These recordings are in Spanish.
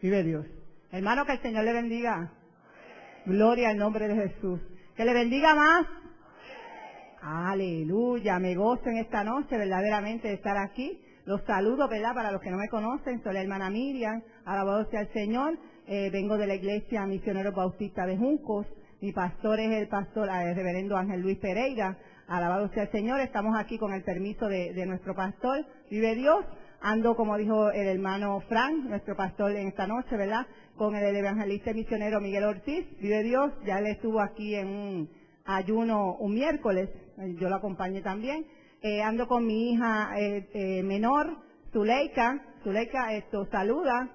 Vive Dios. Hermano, que el Señor le bendiga. Gloria al nombre de Jesús. Que le bendiga más. Aleluya. Me gozo en esta noche verdaderamente de estar aquí. Los saludo, ¿verdad? Para los que no me conocen, soy la hermana Miriam. Alabado sea el Señor. Vengo de la iglesia Misioneros Bautistas de Juncos. Mi pastor es el reverendo Ángel Luis Pereira. Alabado sea el Señor. Estamos aquí con el permiso de nuestro pastor. Vive Dios. Ando, como dijo el hermano Frank, nuestro pastor en esta noche, ¿verdad? Con el evangelista y misionero Miguel Ortiz. Vive Dios. Ya él estuvo aquí en un ayuno un miércoles. Yo lo acompañé también. Ando con mi hija menor, Zuleika. Zuleika, saluda.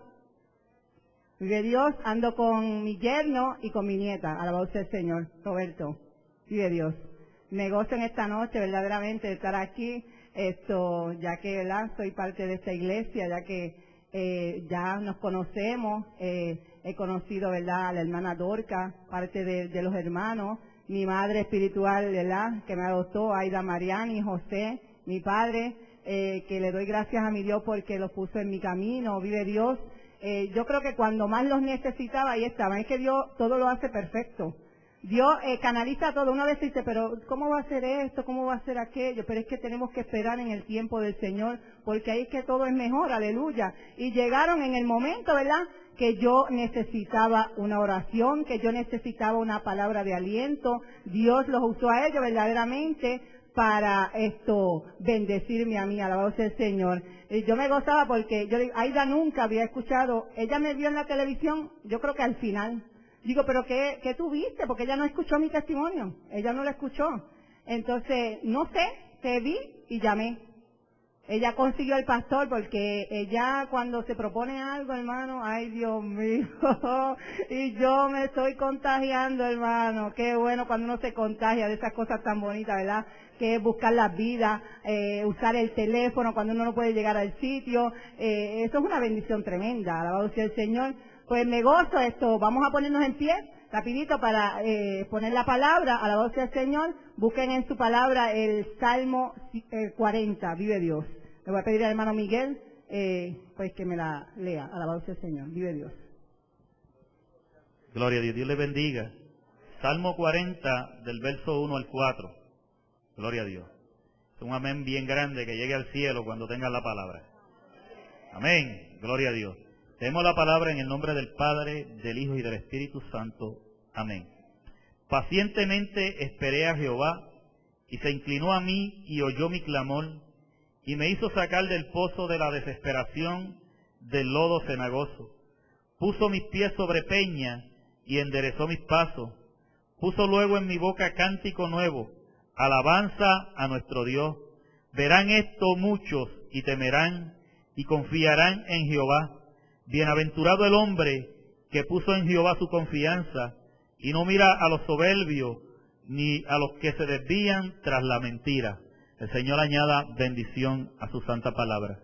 Vive Dios. Ando con mi yerno y con mi nieta. Alabado sea el Señor. Roberto. Vive Dios. Me gozo en esta noche verdaderamente de estar aquí. Ya que, ¿verdad? Soy parte de esta iglesia, ya que ya nos conocemos. He conocido, ¿verdad? A la hermana Dorca, parte de los hermanos. Mi madre espiritual, ¿verdad?, que me adoptó, Aida Mariani, José, mi padre, que le doy gracias a mi Dios porque los puso en mi camino. Vive Dios. Yo creo que cuando más los necesitaba, ahí estaban. Es que Dios todo lo hace perfecto. Dios canaliza todo. Una vez dice, pero ¿cómo va a ser esto? ¿Cómo va a ser aquello? Pero es que tenemos que esperar en el tiempo del Señor, porque ahí es que todo es mejor, aleluya. Y llegaron en el momento, ¿verdad?, que yo necesitaba una oración, que yo necesitaba una palabra de aliento. Dios los usó a ellos verdaderamente para bendecirme a mí, alabado sea el Señor. Y yo me gozaba porque yo digo, Aida nunca había escuchado, ella me vio en la televisión, yo creo que al final. Digo, pero ¿qué tú viste? Porque ella no escuchó mi testimonio, ella no lo escuchó. Entonces, no sé, te vi y llamé. Ella consiguió al pastor porque ella cuando se propone algo, hermano, ay Dios mío, y yo me estoy contagiando, hermano. Qué bueno cuando uno se contagia de esas cosas tan bonitas, ¿verdad? Que es buscar la vida, usar el teléfono cuando uno no puede llegar al sitio. Eso es una bendición tremenda, alabado sea el Señor. Pues me gozo esto, vamos a ponernos en pie, rapidito para poner la palabra, alabado sea el Señor. Busquen en su palabra el Salmo 40, vive Dios. Le voy a pedir al hermano Miguel, pues que me la lea, alabado sea el Señor, vive Dios. Gloria a Dios, Dios le bendiga. Salmo 40, del verso 1 al 4. Gloria a Dios. Es un amén bien grande que llegue al cielo cuando tengan la palabra. Amén, gloria a Dios. Tenemos la palabra en el nombre del Padre, del Hijo y del Espíritu Santo. Amén. Pacientemente esperé a Jehová, y se inclinó a mí y oyó mi clamor, y me hizo sacar del pozo de la desesperación, del lodo cenagoso. Puso mis pies sobre peña y enderezó mis pasos. Puso luego en mi boca cántico nuevo, alabanza a nuestro Dios. Verán esto muchos y temerán y confiarán en Jehová. Bienaventurado el hombre que puso en Jehová su confianza y no mira a los soberbios ni a los que se desvían tras la mentira. El Señor añada bendición a su santa palabra.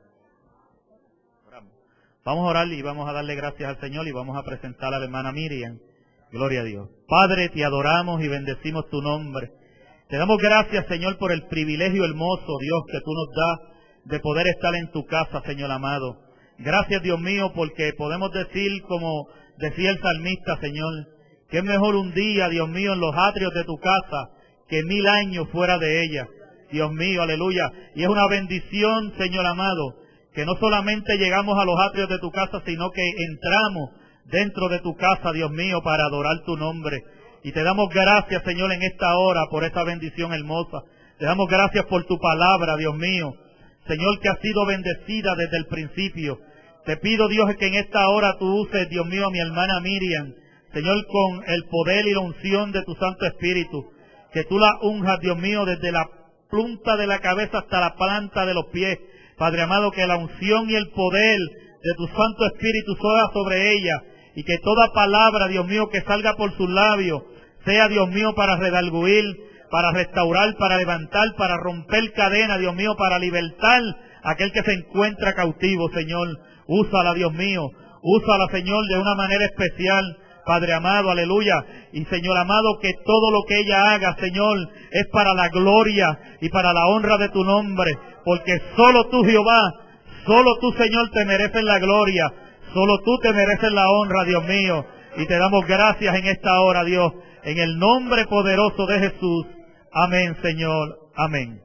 Vamos a orar y vamos a darle gracias al Señor y vamos a presentar a la hermana Miriam. Gloria a Dios. Padre, te adoramos y bendecimos tu nombre. Te damos gracias, Señor, por el privilegio hermoso, Dios, que tú nos das de poder estar en tu casa, Señor amado. Gracias, Dios mío, porque podemos decir, como decía el salmista, Señor, que es mejor un día, Dios mío, en los atrios de tu casa que 1000 años fuera de ella. Dios mío, aleluya. Y es una bendición, Señor amado, que no solamente llegamos a los atrios de tu casa, sino que entramos dentro de tu casa, Dios mío, para adorar tu nombre. Y te damos gracias, Señor, en esta hora por esta bendición hermosa. Te damos gracias por tu palabra, Dios mío. Señor, que ha sido bendecida desde el principio. Te pido, Dios, que en esta hora tú uses, Dios mío, a mi hermana Miriam, Señor, con el poder y la unción de tu Santo Espíritu. Que tú la unjas, Dios mío, desde la punta de la cabeza hasta la planta de los pies. Padre amado, que la unción y el poder de tu Santo Espíritu sea sobre ella. Y que toda palabra, Dios mío, que salga por sus labios, sea, Dios mío, para redarguir, para restaurar, para levantar, para romper cadenas, Dios mío, para libertar a aquel que se encuentra cautivo, Señor. Úsala, Dios mío. Úsala, Señor, de una manera especial. Padre amado, aleluya. Y Señor amado, que todo lo que ella haga, Señor, es para la gloria y para la honra de tu nombre. Porque solo tú, Jehová, solo tú, Señor, te mereces la gloria. Solo tú te mereces la honra, Dios mío, y te damos gracias en esta hora, Dios, en el nombre poderoso de Jesús. Amén, Señor. Amén.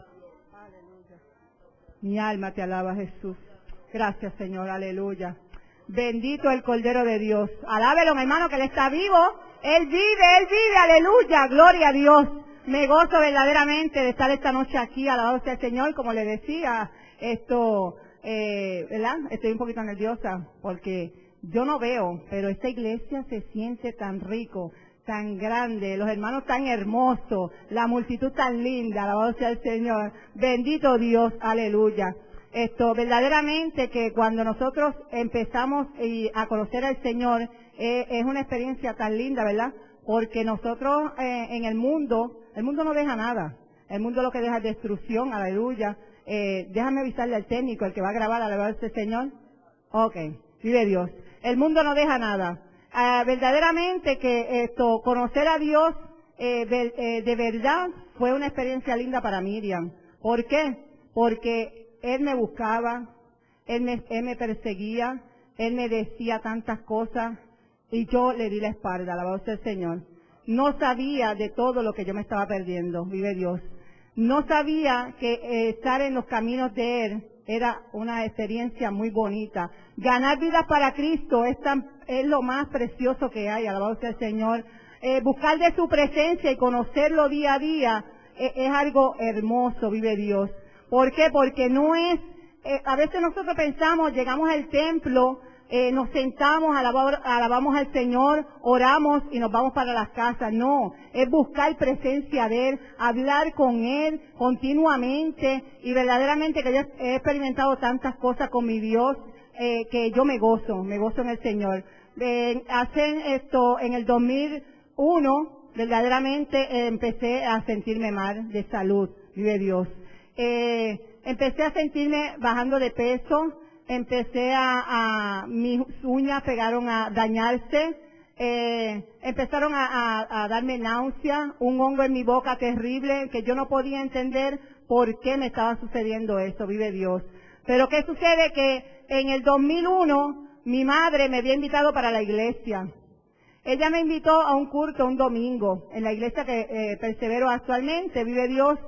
Mi alma te alaba, Jesús. Gracias, Señor. Aleluya. Bendito el Cordero de Dios. Alábelo, mi hermano, que Él está vivo. Él vive, aleluya. Gloria a Dios. Me gozo verdaderamente de estar esta noche aquí, alabado sea el Señor. Como le decía, ¿verdad? Estoy un poquito nerviosa porque yo no veo, pero esta iglesia se siente tan rico, tan grande, los hermanos tan hermosos, la multitud tan linda, alabado sea el Señor. Bendito Dios, aleluya. Verdaderamente que cuando nosotros empezamos a conocer al Señor, es una experiencia tan linda, ¿verdad? Porque nosotros en el mundo no deja nada. El mundo lo que deja es destrucción, aleluya. Déjame avisarle al técnico, el que va a grabar, alabado sea el Señor. Ok, vive Dios. El mundo no deja nada. Verdaderamente que conocer a Dios de verdad fue una experiencia linda para Miriam. ¿Por qué? Porque Él me buscaba, Él me perseguía, Él me decía tantas cosas y yo le di la espalda, alabado sea el Señor. No sabía de todo lo que yo me estaba perdiendo, vive Dios. No sabía que estar en los caminos de Él era una experiencia muy bonita. Ganar vidas para Cristo es lo más precioso que hay, alabado sea el Señor. Buscar de su presencia y conocerlo día a día es algo hermoso, vive Dios. ¿Por qué? Porque no es, a veces nosotros pensamos, llegamos al templo, nos sentamos, alabamos al Señor, oramos y nos vamos para las casas. No, es buscar presencia de Él, hablar con Él continuamente, y verdaderamente que yo he experimentado tantas cosas con mi Dios, que yo me gozo en el Señor. En el 2001, verdaderamente empecé a sentirme mal de salud, vive Dios. Empecé a sentirme bajando de peso, mis uñas pegaron a dañarse, empezaron a darme náusea, un hongo en mi boca terrible, que yo no podía entender por qué me estaba sucediendo eso, vive Dios. Pero ¿qué sucede? Que en el 2001, mi madre me había invitado para la iglesia. Ella me invitó a un culto un domingo, en la iglesia que persevero actualmente, vive Dios.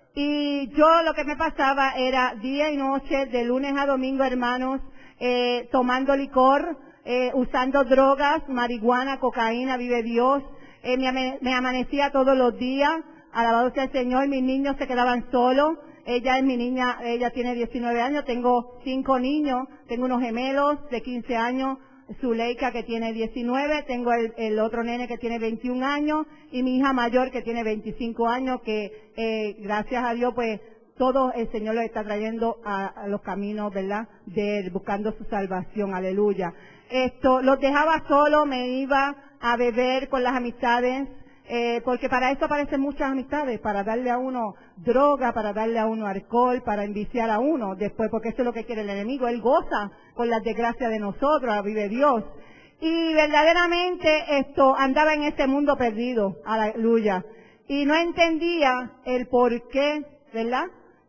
Y yo lo que me pasaba era día y noche, de lunes a domingo, hermanos, tomando licor, usando drogas, marihuana, cocaína, vive Dios. Me amanecía todos los días, alabado sea el Señor. Mis niños se quedaban solos. Ella es mi niña, ella tiene 19 años, tengo 5 niños, tengo unos gemelos de 15 años, Zuleika que tiene 19, tengo el otro nene que tiene 21 años y mi hija mayor que tiene 25 años, que gracias a Dios pues todo el Señor los está trayendo a los caminos, ¿verdad? De Él, buscando su salvación, aleluya. Los dejaba solo, me iba a beber con las amistades, porque para eso aparecen muchas amistades, para darle a uno droga, para darle a uno alcohol, para enviciar a uno después, porque eso es lo que quiere el enemigo. Él goza con las desgracias de nosotros, vive Dios. Y verdaderamente andaba en este mundo perdido, aleluya. Y no entendía el por qué, ¿verdad?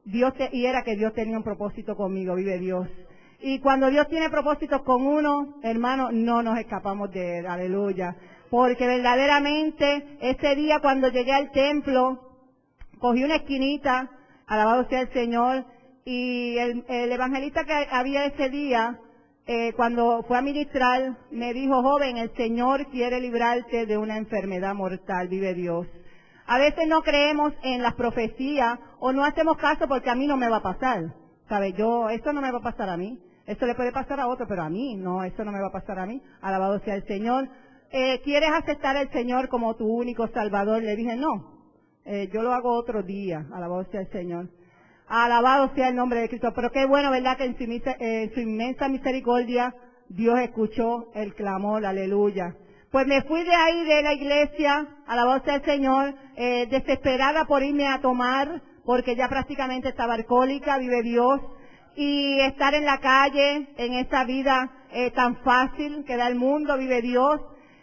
Y era que Dios tenía un propósito conmigo, vive Dios. Y cuando Dios tiene propósitos con uno, hermano, no nos escapamos de Él, aleluya. Porque verdaderamente ese día cuando llegué al templo, cogí una esquinita, alabado sea el Señor, y el evangelista que había ese día, cuando fue a ministrar, me dijo: joven, el Señor quiere librarte de una enfermedad mortal, vive Dios. A veces no creemos en las profecías o no hacemos caso porque a mí no me va a pasar. ¿Sabe? Eso no me va a pasar a mí. Eso le puede pasar a otro, pero a mí no, eso no me va a pasar a mí. Alabado sea el Señor. ¿Quieres aceptar al Señor como tu único Salvador? Le dije: no, yo lo hago otro día. Alabado sea el Señor. Alabado sea el nombre de Cristo. Pero qué bueno, ¿verdad? Que en su inmensa misericordia Dios escuchó el clamor, aleluya. Pues me fui de ahí, de la iglesia, alabado sea el Señor, desesperada por irme a tomar, porque ya prácticamente estaba alcohólica, vive Dios. Y estar en la calle, en esa vida tan fácil que da el mundo, vive Dios.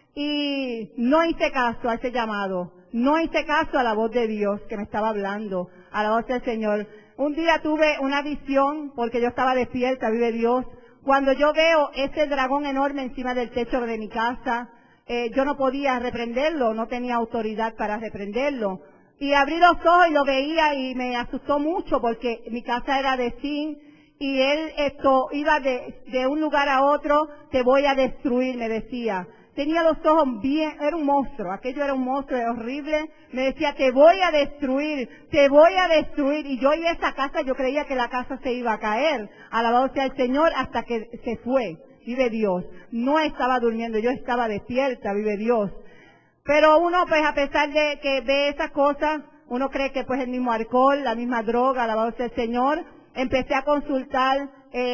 Y no hice caso a ese llamado, no hice caso a la voz de Dios que me estaba hablando, a la voz del Señor. Un día tuve una visión, porque yo estaba despierta, vive Dios, Cuando yo veo ese dragón enorme encima del techo de mi casa, yo no podía reprenderlo, no tenía autoridad para reprenderlo. Y abrí los ojos y lo veía y me asustó mucho porque mi casa era de zinc y él iba de un lugar a otro, te voy a destruir, me decía. Tenía los ojos bien, era un monstruo, aquello era un monstruo, era horrible. Me decía, te voy a destruir, te voy a destruir. Y yo y esa casa, yo creía que la casa se iba a caer. Alabado sea el Señor, hasta que se fue. Vive Dios. No estaba durmiendo, yo estaba despierta, vive Dios. Pero uno, pues, a pesar de que ve esas cosas, uno cree que, pues, el mismo alcohol, la misma droga, alabado sea el Señor. Empecé a consultar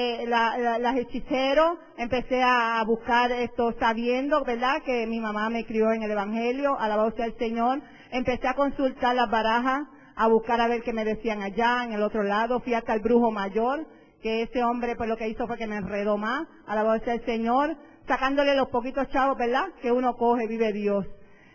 las hechiceros, empecé a buscar esto sabiendo, ¿verdad?, que mi mamá me crió en el Evangelio, alabado sea el Señor. Empecé a consultar las barajas, a buscar a ver qué me decían allá, en el otro lado. Fui hasta el brujo mayor, que ese hombre, pues, lo que hizo fue que me enredó más, alabado sea el Señor, sacándole los poquitos chavos, ¿verdad?, que uno coge, vive Dios.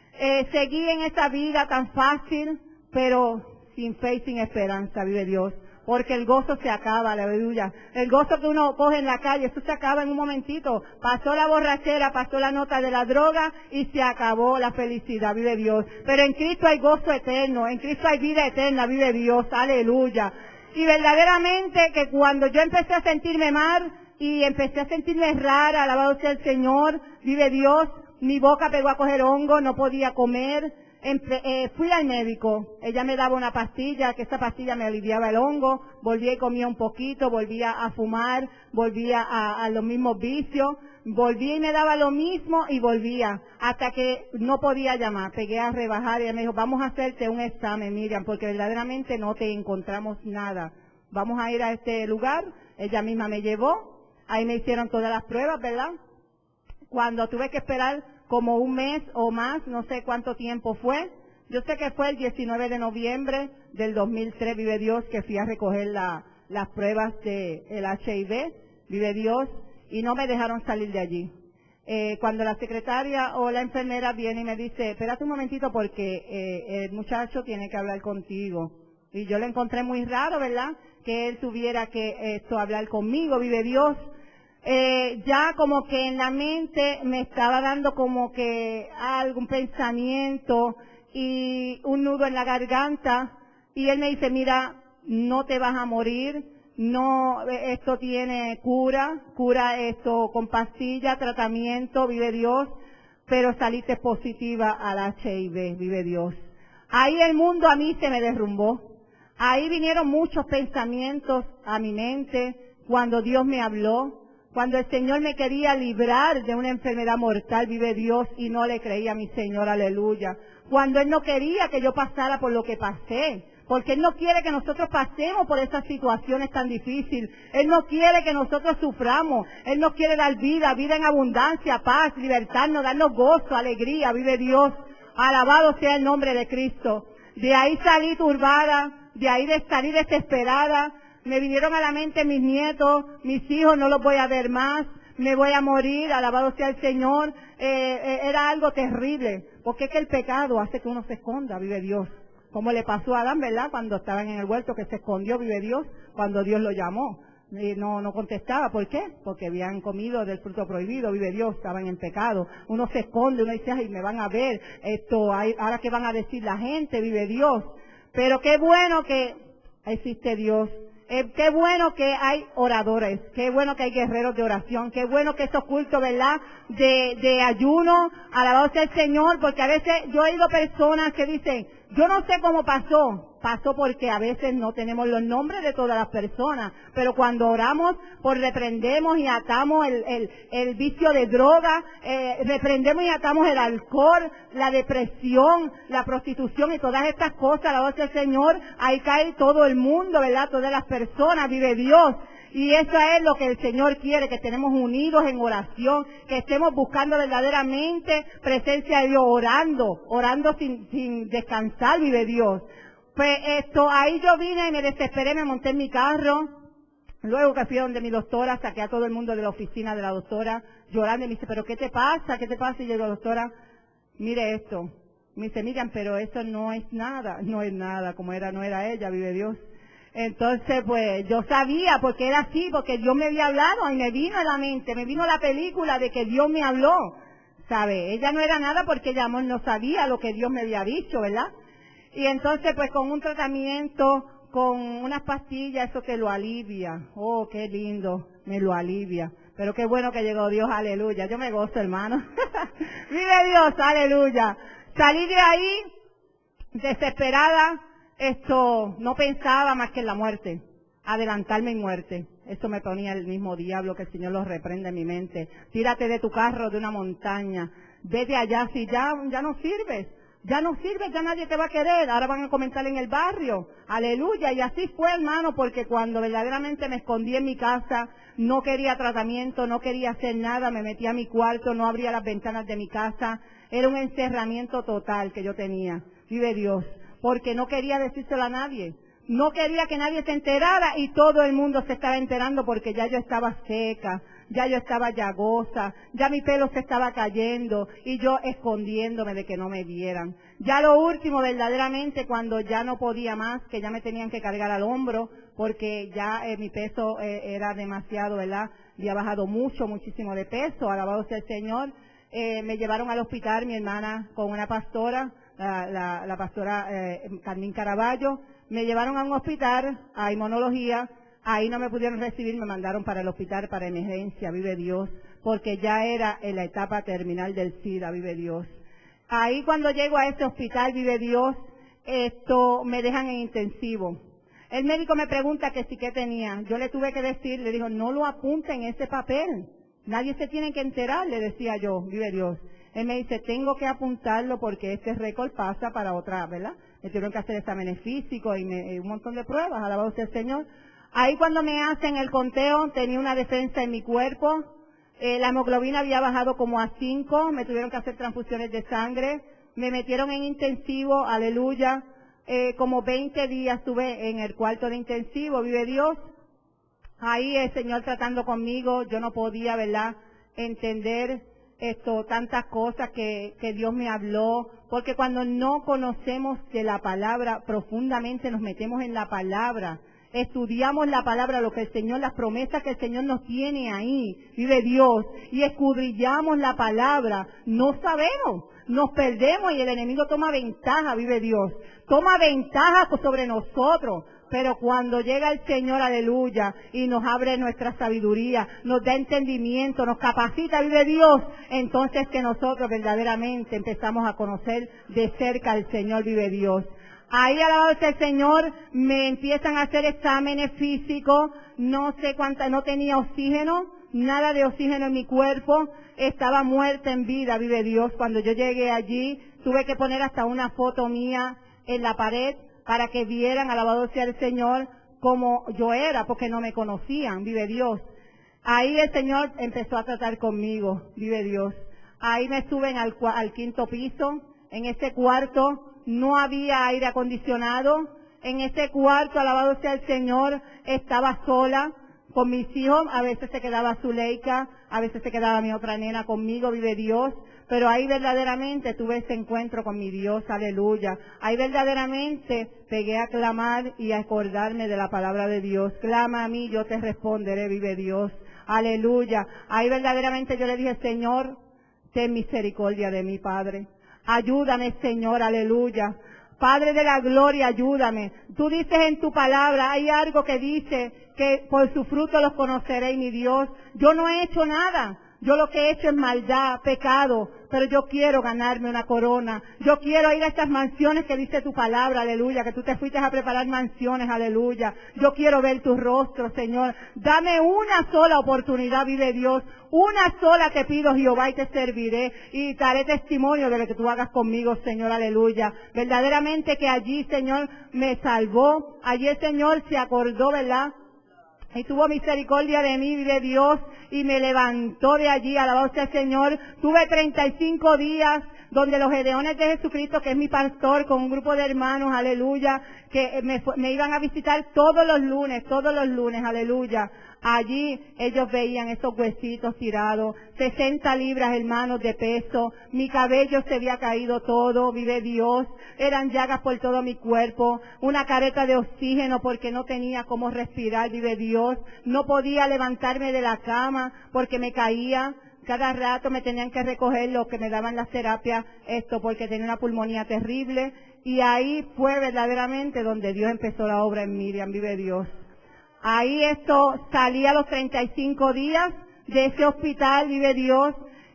Seguí en esta vida tan fácil, pero sin fe y sin esperanza, vive Dios. Porque el gozo se acaba, aleluya. El gozo que uno coge en la calle, eso se acaba en un momentito. Pasó la borrachera, pasó la nota de la droga y se acabó la felicidad, vive Dios. Pero en Cristo hay gozo eterno, en Cristo hay vida eterna, vive Dios, aleluya. Y verdaderamente que cuando yo empecé a sentirme mal y empecé a sentirme rara, alabado sea el Señor, vive Dios, mi boca pegó a coger hongo, no podía comer. Fui al médico, ella me daba una pastilla, que esa pastilla me aliviaba el hongo, volvía y comía un poquito, volvía a fumar, volvía a los mismos vicios, volvía y me daba lo mismo y volvía, hasta que no podía llamar, pegué a rebajar y ella me dijo, vamos a hacerte un examen, Miriam, porque verdaderamente no te encontramos nada, vamos a ir a este lugar, ella misma me llevó, ahí me hicieron todas las pruebas, ¿verdad? Cuando tuve que esperar como un mes o más, no sé cuánto tiempo fue. Yo sé que fue el 19 de noviembre del 2003, vive Dios, que fui a recoger las pruebas del HIV, vive Dios, y no me dejaron salir de allí. Cuando la secretaria o la enfermera viene y me dice, espérate un momentito porque el muchacho tiene que hablar contigo. Y yo lo encontré muy raro, ¿verdad?, que él tuviera que hablar conmigo, vive Dios. Ya como que en la mente me estaba dando como que algún pensamiento y un nudo en la garganta y él me dice, mira, no te vas a morir, no, esto tiene cura esto con pastilla, tratamiento, vive Dios, pero saliste positiva al HIV, vive Dios. Ahí el mundo a mí se me derrumbó, ahí vinieron muchos pensamientos a mi mente cuando Dios me habló. Cuando el Señor me quería librar de una enfermedad mortal, vive Dios, y no le creía a mi Señor, aleluya. Cuando Él no quería que yo pasara por lo que pasé, porque Él no quiere que nosotros pasemos por esas situaciones tan difíciles. Él no quiere que nosotros suframos. Él nos quiere dar vida en abundancia, paz, libertarnos, darnos gozo, alegría, vive Dios. Alabado sea el nombre de Cristo. De ahí salí turbada, de ahí salí desesperada. Me vinieron a la mente mis nietos, mis hijos, no los voy a ver más, me voy a morir, alabado sea el Señor. Era algo terrible, porque es que el pecado hace que uno se esconda, vive Dios. Como le pasó a Adán, ¿verdad?, cuando estaban en el huerto, que se escondió, vive Dios, cuando Dios lo llamó. Y no contestaba, ¿por qué? Porque habían comido del fruto prohibido, vive Dios, estaban en pecado. Uno se esconde, uno dice, ay, me van a ver, ahora qué van a decir la gente, vive Dios. Pero qué bueno que existe Dios. Qué bueno que hay oradores, qué bueno que hay guerreros de oración, qué bueno que esos cultos, ¿verdad?, de ayuno, alabado sea el Señor, porque a veces yo he oído personas que dicen, yo no sé cómo pasó porque a veces no tenemos los nombres de todas las personas, pero cuando oramos, pues reprendemos y atamos el vicio de droga, reprendemos y atamos el alcohol, la depresión, la prostitución y todas estas cosas, alabado sea el Señor, ahí cae todo el mundo, ¿verdad?, todas las personas, vive Dios. Y eso es lo que el Señor quiere, que estemos unidos en oración, que estemos buscando verdaderamente presencia de Dios, orando sin descansar, vive Dios. Pues ahí yo vine y me desesperé, me monté en mi carro, luego que fui a donde mi doctora, saqué a todo el mundo de la oficina de la doctora, llorando, y me dice, ¿pero qué te pasa? ¿Qué te pasa? Y yo digo, doctora, mire esto. Me dice, Miriam, pero eso no es nada, como no era ella, vive Dios. Entonces, pues, yo sabía, porque era así, porque Dios me había hablado, y me vino a la mente, me vino la película de que Dios me habló, ¿sabe? Ella no era nada porque ella no sabía lo que Dios me había dicho, ¿verdad? Y entonces, pues, con un tratamiento, con unas pastillas, eso que lo alivia. Oh, qué lindo, me lo alivia. Pero qué bueno que llegó Dios, aleluya. Yo me gozo, hermano. Vive Dios, aleluya. Salí de ahí, desesperada, no pensaba más que en la muerte, adelantarme en muerte. Eso me ponía el mismo diablo, que el Señor los reprende en mi mente. Tírate de tu carro de una montaña, vete allá, si ya no sirves. Ya no sirve, ya nadie te va a querer, ahora van a comentar en el barrio, aleluya, y así fue, hermano, porque cuando verdaderamente me escondí en mi casa, no quería tratamiento, no quería hacer nada, me metí a mi cuarto, no abría las ventanas de mi casa, era un encerramiento total que yo tenía, vive Dios, porque no quería decírselo a nadie. No quería que nadie se enterara y todo el mundo se estaba enterando porque ya yo estaba seca, ya yo estaba llagosa, ya mi pelo se estaba cayendo y yo escondiéndome de que no me vieran. Ya lo último, verdaderamente, cuando ya no podía más, que ya me tenían que cargar al hombro porque ya mi peso era demasiado, ¿verdad? Había bajado muchísimo de peso, alabado sea el Señor. Me llevaron al hospital mi hermana con una pastora, la pastora Carmín Caraballo. Me llevaron a un hospital, a inmunología, ahí no me pudieron recibir, me mandaron para el hospital para emergencia, vive Dios, porque ya era en la etapa terminal del SIDA, vive Dios. Ahí cuando llego a ese hospital, vive Dios, me dejan en intensivo. El médico me pregunta que si qué tenía, yo le tuve que decir, le dijo, no lo apunte en ese papel, nadie se tiene que enterar, le decía yo, vive Dios. Él me dice, tengo que apuntarlo porque este récord pasa para otra, ¿verdad? Me tuvieron que hacer exámenes físicos y un montón de pruebas, alabado sea el Señor. Ahí cuando me hacen el conteo, tenía una defensa en mi cuerpo, la hemoglobina había bajado como a 5, me tuvieron que hacer transfusiones de sangre, me metieron en intensivo, aleluya, como 20 días estuve en el cuarto de intensivo, vive Dios. Ahí el Señor tratando conmigo, yo no podía, ¿verdad?, entender tantas cosas que Dios me habló, porque cuando no conocemos de la palabra profundamente, nos metemos en la palabra, estudiamos la palabra, lo que el Señor, las promesas que el Señor nos tiene ahí, vive Dios, y escudriñamos la palabra, no sabemos, nos perdemos y el enemigo toma ventaja, vive Dios, toma ventaja sobre nosotros. Pero cuando llega el Señor, aleluya, y nos abre nuestra sabiduría, nos da entendimiento, nos capacita, vive Dios, entonces que nosotros verdaderamente empezamos a conocer de cerca al Señor, vive Dios. Ahí, alabado sea el Señor, me empiezan a hacer exámenes físicos, no sé cuánta, no tenía oxígeno, nada de oxígeno en mi cuerpo, estaba muerta en vida, vive Dios. Cuando yo llegué allí, tuve que poner hasta una foto mía en la pared, para que vieran, alabado sea el Señor, como yo era, porque no me conocían, vive Dios. Ahí el Señor empezó a tratar conmigo, vive Dios. Ahí me suben al 5º piso, en ese cuarto no había aire acondicionado, en ese cuarto, alabado sea el Señor, estaba sola con mis hijos, a veces se quedaba Zuleika, a veces se quedaba mi otra nena conmigo, vive Dios. Pero ahí verdaderamente tuve ese encuentro con mi Dios, aleluya. Ahí verdaderamente pegué a clamar y a acordarme de la palabra de Dios. Clama a mí, yo te responderé, vive Dios, aleluya. Ahí verdaderamente yo le dije, Señor, ten misericordia de mí, Padre. Ayúdame, Señor, aleluya. Padre de la gloria, ayúdame. Tú dices en tu palabra, hay algo que dice que por su fruto los conoceréis, mi Dios. Yo no he hecho nada. Yo lo que he hecho es maldad, pecado, pero yo quiero ganarme una corona. Yo quiero ir a estas mansiones que dice tu palabra, aleluya, que tú te fuiste a preparar mansiones, aleluya. Yo quiero ver tu rostro, Señor. Dame una sola oportunidad, vive Dios. Una sola te pido, Jehová, y te serviré y daré testimonio de lo que tú hagas conmigo, Señor, aleluya. Verdaderamente que allí, Señor, me salvó. Allí el Señor se acordó, ¿verdad?, y tuvo misericordia de mí, vive Dios, y me levantó de allí, alabado sea el Señor. Tuve 35 días donde los Gedeones de Jesucristo, que es mi pastor, con un grupo de hermanos, aleluya, que me iban a visitar todos los lunes, aleluya. Allí ellos veían esos huesitos tirados, 60 libras, hermanos, de peso. Mi cabello se había caído todo, vive Dios. Eran llagas por todo mi cuerpo, una careta de oxígeno porque no tenía cómo respirar, vive Dios. No podía levantarme de la cama porque me caía. Cada rato me tenían que recoger lo que me daban las terapias, porque tenía una pulmonía terrible. Y ahí fue verdaderamente donde Dios empezó la obra en Miriam, vive Dios. Ahí salí a los 35 días de ese hospital, vive Dios,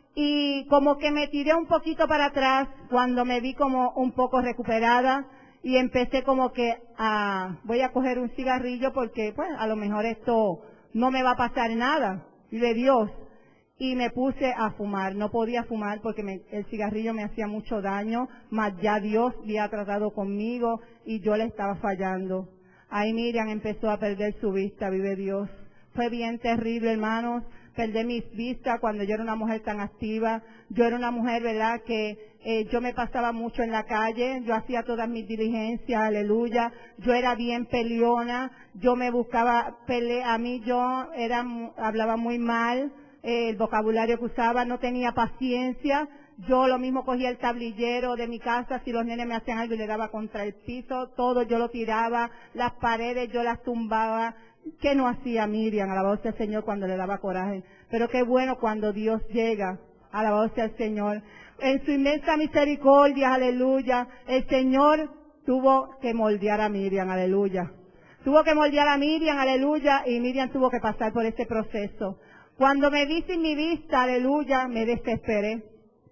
y como que me tiré un poquito para atrás cuando me vi como un poco recuperada y empecé como que voy a coger un cigarrillo porque pues a lo mejor esto no me va a pasar nada, vive Dios. Y me puse a fumar, no podía fumar porque el cigarrillo me hacía mucho daño, mas ya Dios había tratado conmigo y yo le estaba fallando. Ahí Miriam empezó a perder su vista, vive Dios. Fue bien terrible, hermanos, perdí mis vistas cuando yo era una mujer tan activa. Yo era una mujer, ¿verdad?, que yo me pasaba mucho en la calle, yo hacía todas mis diligencias, aleluya. Yo era bien peleona, yo me buscaba pelea, hablaba muy mal. El vocabulario que usaba, no tenía paciencia. Yo lo mismo cogía el tablillero de mi casa, si los nenes me hacían algo y le daba contra el piso, todo yo lo tiraba, las paredes yo las tumbaba. ¿Qué no hacía Miriam? Alabado sea el Señor cuando le daba coraje. Pero qué bueno cuando Dios llega, alabado sea el Señor. En su inmensa misericordia, aleluya, el Señor tuvo que moldear a Miriam, aleluya. Tuvo que moldear a Miriam, aleluya, y Miriam tuvo que pasar por ese proceso. Cuando me vi sin mi vista, aleluya, me desesperé.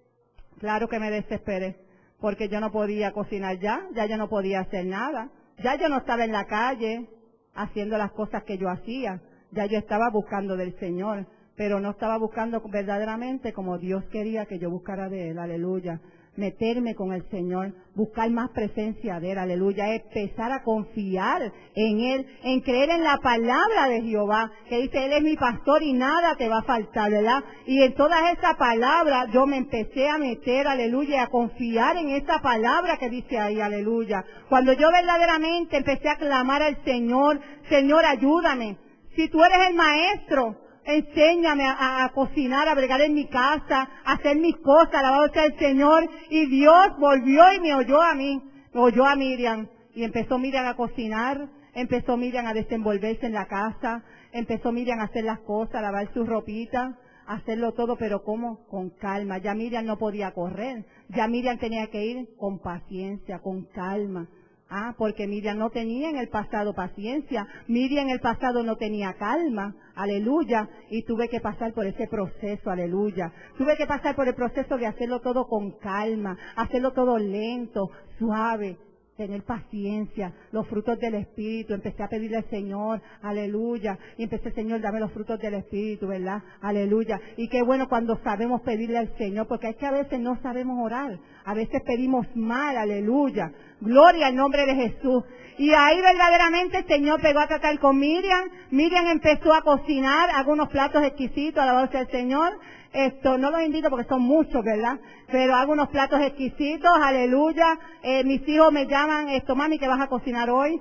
Claro que me desesperé, porque yo no podía cocinar ya yo no podía hacer nada. Ya yo no estaba en la calle haciendo las cosas que yo hacía. Ya yo estaba buscando del Señor, pero no estaba buscando verdaderamente como Dios quería que yo buscara de Él, aleluya. Meterme con el Señor, buscar más presencia de Él, aleluya, empezar a confiar en Él, en creer en la palabra de Jehová, que dice, Él es mi pastor y nada te va a faltar, ¿verdad? Y en toda esa palabra yo me empecé a meter, aleluya, y a confiar en esa palabra que dice ahí, aleluya. Cuando yo verdaderamente empecé a clamar al Señor, Señor, ayúdame. Si tú eres el maestro, enséñame a cocinar, a bregar en mi casa, a hacer mis cosas, alabado sea el Señor. Y Dios volvió y me oyó a mí, me oyó a Miriam. Y empezó Miriam a cocinar, empezó Miriam a desenvolverse en la casa, empezó Miriam a hacer las cosas, a lavar su ropita, a hacerlo todo, pero ¿cómo? Con calma. Ya Miriam no podía correr, ya Miriam tenía que ir con paciencia, con calma. Porque Miriam no tenía en el pasado paciencia, Miriam en el pasado no tenía calma, aleluya, y tuve que pasar por ese proceso, aleluya. Tuve que pasar por el proceso de hacerlo todo con calma, hacerlo todo lento, suave, tener paciencia, los frutos del Espíritu. Empecé a pedirle al Señor, aleluya, y empecé, Señor, dame los frutos del Espíritu, ¿verdad? Aleluya. Y qué bueno cuando sabemos pedirle al Señor, porque es que a veces no sabemos orar, a veces pedimos mal, aleluya. Gloria al nombre de Jesús. Y ahí verdaderamente el Señor pegó a tratar con Miriam. Miriam empezó a cocinar algunos platos exquisitos, alabado sea el Señor. No los invito porque son muchos, ¿verdad? Pero hago unos platos exquisitos, aleluya. Mis hijos me llaman, mami, ¿qué vas a cocinar hoy?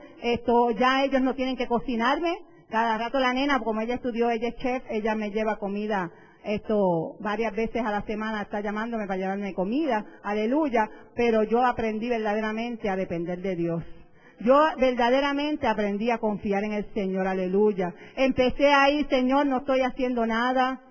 Ya ellos no tienen que cocinarme. Cada rato la nena, como ella estudió, ella es chef, ella me lleva comida. Varias veces a la semana está llamándome para llevarme comida, aleluya. Pero yo aprendí verdaderamente a depender de Dios. Yo verdaderamente aprendí a confiar en el Señor, aleluya. Empecé ahí, Señor, no estoy haciendo nada.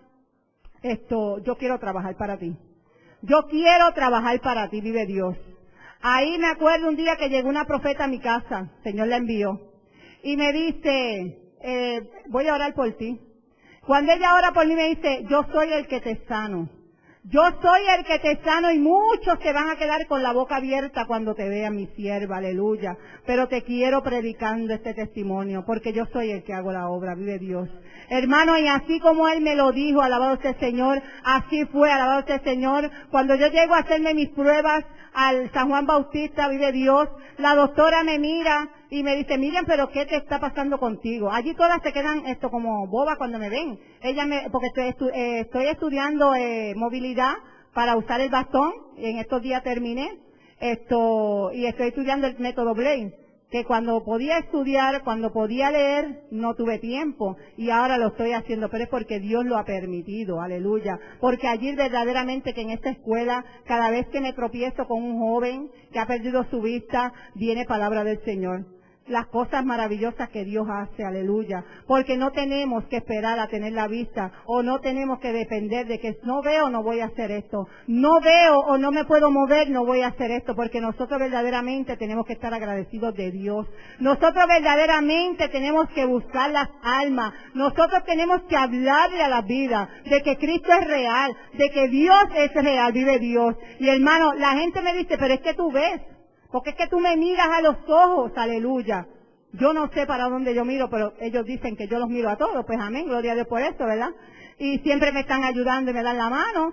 Yo quiero trabajar para ti. Yo quiero trabajar para ti, vive Dios. Ahí me acuerdo un día que llegó una profeta a mi casa, el Señor la envió, y me dice, voy a orar por ti. Cuando ella ora por mí me dice, yo soy el que te sano. Yo soy el que te sano y muchos se van a quedar con la boca abierta cuando te vean, mi sierva, aleluya. Pero te quiero predicando este testimonio, porque yo soy el que hago la obra, vive Dios. Hermano, y así como Él me lo dijo, alabado sea el Señor, así fue, alabado sea el Señor. Cuando yo llego a hacerme mis pruebas al San Juan Bautista, vive Dios, la doctora me mira y me dice, Miriam, pero ¿qué te está pasando contigo? Allí todas se quedan como bobas cuando me ven. Porque estoy estudiando movilidad para usar el bastón, en estos días terminé, y estoy estudiando el método Blaine. que cuando podía estudiar, cuando podía leer, no tuve tiempo y ahora lo estoy haciendo, pero es porque Dios lo ha permitido, aleluya. Porque allí verdaderamente que en esta escuela, cada vez que me tropiezo con un joven que ha perdido su vista, viene palabra del Señor. Las cosas maravillosas que Dios hace, aleluya, porque no tenemos que esperar a tener la vista, o no tenemos que depender de que no veo, no voy a hacer esto, no veo o no me puedo mover, no voy a hacer esto, porque nosotros verdaderamente tenemos que estar agradecidos de Dios, nosotros verdaderamente tenemos que buscar las almas, nosotros tenemos que hablarle a la vida, de que Cristo es real, de que Dios es real, vive Dios. Y hermano, la gente me dice, pero es que tú ves, porque es que tú me miras a los ojos, aleluya. Yo no sé para dónde yo miro, pero ellos dicen que yo los miro a todos, pues amén, gloria a Dios por eso, ¿verdad? Y siempre me están ayudando y me dan la mano,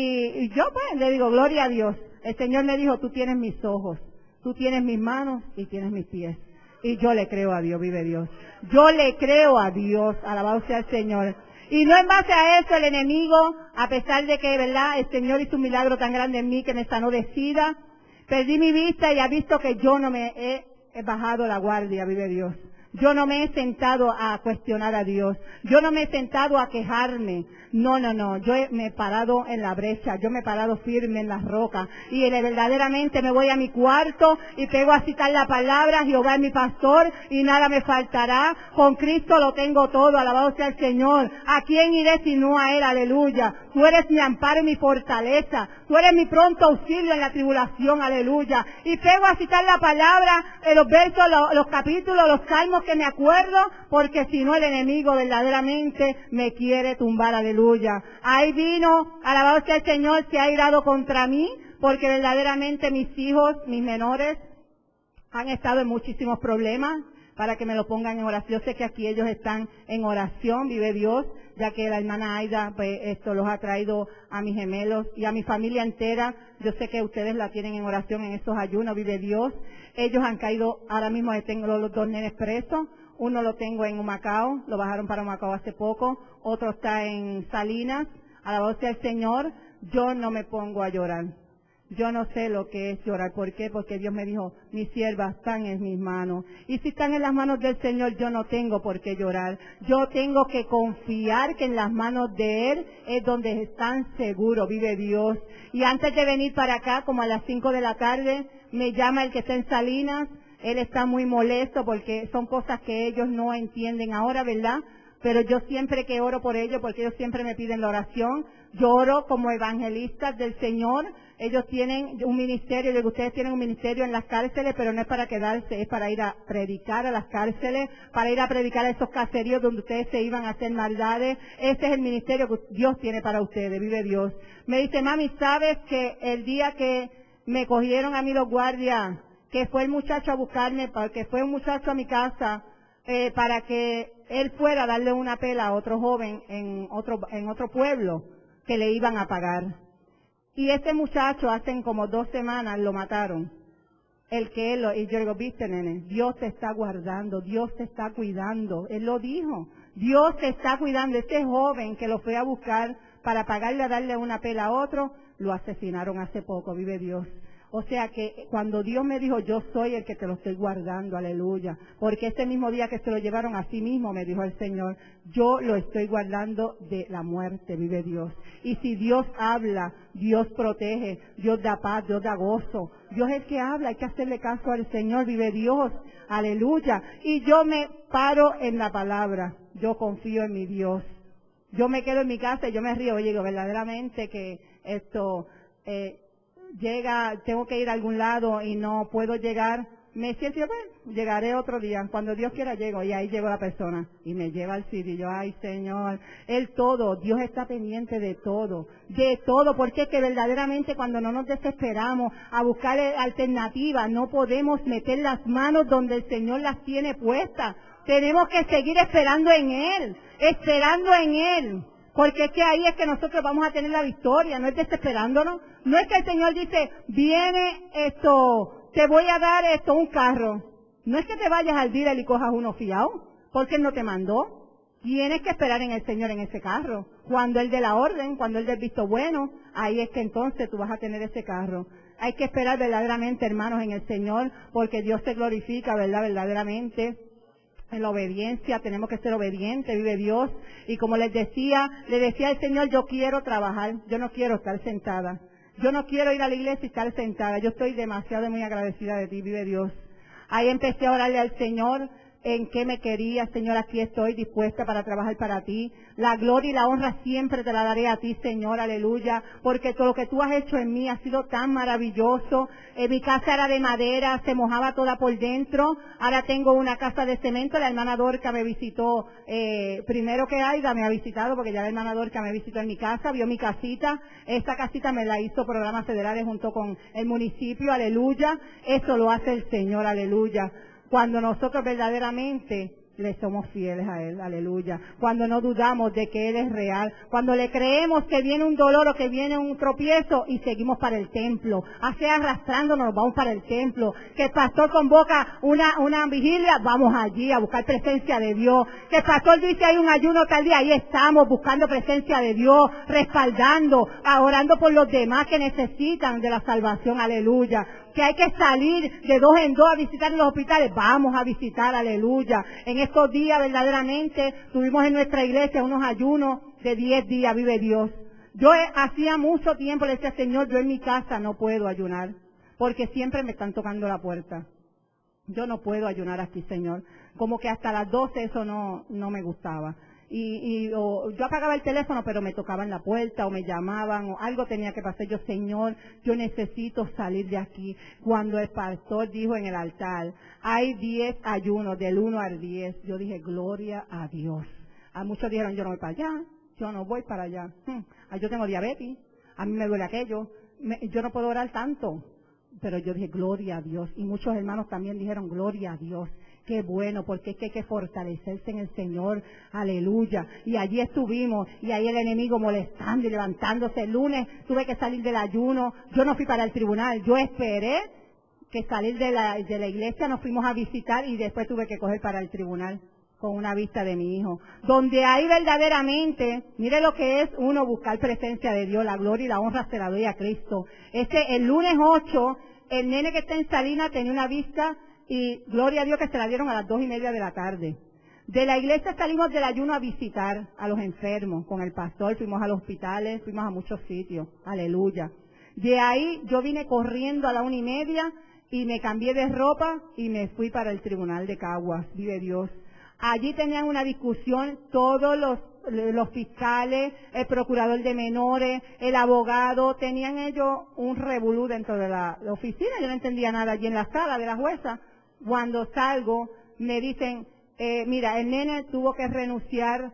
y yo pues le digo, gloria a Dios. El Señor me dijo, tú tienes mis ojos, tú tienes mis manos y tienes mis pies. Y yo le creo a Dios, vive Dios. Yo le creo a Dios, alabado sea el Señor. Y no en base a eso el enemigo, a pesar de que, ¿verdad?, el Señor hizo un milagro tan grande en mí que me sanó de SIDA. Perdí mi vista y ha visto que yo no me he bajado la guardia, vive Dios. Yo no me he sentado a cuestionar a Dios. Yo no me he sentado a quejarme. No. Yo me he parado en la brecha. Yo me he parado firme en las rocas. Y verdaderamente me voy a mi cuarto y pego a citar la palabra. Jehová es mi pastor y nada me faltará. Con Cristo lo tengo todo. Alabado sea el Señor. ¿A quién iré si no a Él? Aleluya. Tú eres mi amparo y mi fortaleza. Tú eres mi pronto auxilio en la tribulación. Aleluya. Y pego a citar la palabra, los versos, los capítulos, los salmos que me acuerdo, porque si no el enemigo verdaderamente me quiere tumbar, aleluya. Ahí vino, alabado sea el Señor, se ha irado contra mí, porque verdaderamente mis hijos, mis menores, han estado en muchísimos problemas, para que me lo pongan en oración. Yo sé que aquí ellos están en oración, vive Dios, ya que la hermana Aida, pues esto los ha traído a mis gemelos y a mi familia entera. Yo sé que ustedes la tienen en oración en esos ayunos, vive Dios. Ellos han caído, ahora mismo tengo los dos nenes presos. Uno lo tengo en Humacao, lo bajaron para Humacao hace poco. Otro está en Salinas. Alabado sea el Señor. Yo no me pongo a llorar. Yo no sé lo que es llorar. ¿Por qué? Porque Dios me dijo, mis siervas están en mis manos. Y si están en las manos del Señor, yo no tengo por qué llorar. Yo tengo que confiar que en las manos de Él es donde están seguros, vive Dios. Y antes de venir para acá, como a las 5 de la tarde, me llama el que está en Salinas. Él está muy molesto porque son cosas que ellos no entienden ahora, ¿verdad? Pero yo siempre que oro por ellos, porque ellos siempre me piden la oración, yo oro como evangelistas del Señor. Ellos tienen un ministerio, yo digo, ustedes tienen un ministerio en las cárceles, pero no es para quedarse, es para ir a predicar a las cárceles, para ir a predicar a esos caseríos donde ustedes se iban a hacer maldades. Ese es el ministerio que Dios tiene para ustedes, vive Dios. Me dice, mami, ¿sabes que el día que me cogieron a mí los guardias, que fue el muchacho a buscarme, que fue un muchacho a mi casa, para que él fuera a darle una pela a otro joven en otro pueblo que le iban a pagar? Y este muchacho hace como 2 semanas lo mataron. Y yo digo, viste nene, Dios te está guardando, Dios te está cuidando. Él lo dijo, Dios te está cuidando. Este joven que lo fue a buscar para pagarle a darle una pela a otro, lo asesinaron hace poco, vive Dios. O sea que cuando Dios me dijo, yo soy el que te lo estoy guardando, aleluya. Porque ese mismo día que se lo llevaron a sí mismo, me dijo el Señor, yo lo estoy guardando de la muerte, vive Dios. Y si Dios habla, Dios protege, Dios da paz, Dios da gozo. Dios es el que habla, hay que hacerle caso al Señor, vive Dios, aleluya. Y yo me paro en la palabra, yo confío en mi Dios. Yo me quedo en mi casa y yo me río, oye, digo, verdaderamente que esto... tengo que ir a algún lado y no puedo llegar, me siento, bueno, llegaré otro día, cuando Dios quiera llego, y ahí llegó la persona, y me lleva al sitio, y yo, ay Señor, Dios está pendiente de todo, porque es que verdaderamente cuando no nos desesperamos a buscar alternativas, no podemos meter las manos donde el Señor las tiene puestas, tenemos que seguir esperando en Él, porque es que ahí es que nosotros vamos a tener la victoria, no es desesperándonos. No es que el Señor dice, viene te voy a dar un carro. No es que te vayas al dealer y cojas uno fiado, porque Él no te mandó. Tienes que esperar en el Señor en ese carro. Cuando Él dé la orden, cuando Él dé el visto bueno, ahí es que entonces tú vas a tener ese carro. Hay que esperar verdaderamente, hermanos, en el Señor, porque Dios se glorifica, ¿verdad? Verdaderamente. En la obediencia, tenemos que ser obedientes, vive Dios. Y como le decía al Señor, yo quiero trabajar, yo no quiero estar sentada. Yo no quiero ir a la iglesia y estar sentada. Yo estoy demasiado muy agradecida de ti, vive Dios. Ahí empecé a orarle al Señor en qué me quería. Señor, aquí estoy dispuesta para trabajar para ti. La gloria y la honra siempre te la daré a ti, Señor, aleluya, porque todo lo que tú has hecho en mí ha sido tan maravilloso. Mi casa era de madera, se mojaba toda por dentro. Ahora tengo una casa de cemento. La hermana Dorca me visitó, primero que Aida me ha visitado, porque ya la hermana Dorca me visitó en mi casa, vio mi casita. Esta casita me la hizo Programas Federales junto con el municipio, aleluya. Eso lo hace el Señor, aleluya. Cuando nosotros verdaderamente le somos fieles a Él, aleluya. Cuando no dudamos de que Él es real. Cuando le creemos que viene un dolor o que viene un tropiezo y seguimos para el templo. Así arrastrándonos, vamos para el templo. Que el pastor convoca una vigilia, vamos allí a buscar presencia de Dios. Que el pastor dice hay un ayuno tal día, ahí estamos buscando presencia de Dios, respaldando, orando por los demás que necesitan de la salvación, aleluya. Que hay que salir de 2 en 2 a visitar los hospitales, vamos a visitar, aleluya. En estos días verdaderamente tuvimos en nuestra iglesia unos ayunos de 10 días, vive Dios. Yo hacía mucho tiempo le decía, Señor, yo en mi casa no puedo ayunar, porque siempre me están tocando la puerta. Yo no puedo ayunar aquí, Señor. Como que hasta las 12 eso no me gustaba. Yo apagaba el teléfono, pero me tocaban la puerta o me llamaban o algo tenía que pasar. Yo, Señor, yo necesito salir de aquí. Cuando el pastor dijo en el altar, hay 10 ayunos del 1 al 10, yo dije, gloria a Dios. A muchos dijeron, yo no voy para allá, yo no voy para allá. Yo tengo diabetes, a mí me duele aquello, yo no puedo orar tanto. Pero yo dije, gloria a Dios. Y muchos hermanos también dijeron, gloria a Dios. Qué bueno, porque es que hay que fortalecerse en el Señor. Aleluya. Y allí estuvimos, y ahí el enemigo molestando y levantándose. El lunes tuve que salir del ayuno. Yo no fui para el tribunal, yo esperé que salir de la iglesia, nos fuimos a visitar y después tuve que coger para el tribunal con una vista de mi hijo. Donde hay verdaderamente, mire lo que es uno buscar presencia de Dios, la gloria y la honra se la doy a Cristo. El lunes 8, el nene que está en Salinas tenía una vista y gloria a Dios que se la dieron a las 2:30 de la tarde. De la iglesia salimos del ayuno a visitar a los enfermos con el pastor, fuimos a los hospitales, fuimos a muchos sitios, aleluya. De ahí yo vine corriendo a la 1:30 y me cambié de ropa y me fui para el tribunal de Caguas, vive Dios. Allí tenían una discusión todos los fiscales, el procurador de menores, el abogado, tenían ellos un revolú dentro de la oficina. Yo no entendía nada allí en la sala de la jueza. Cuando salgo, me dicen, mira, el nene tuvo que renunciar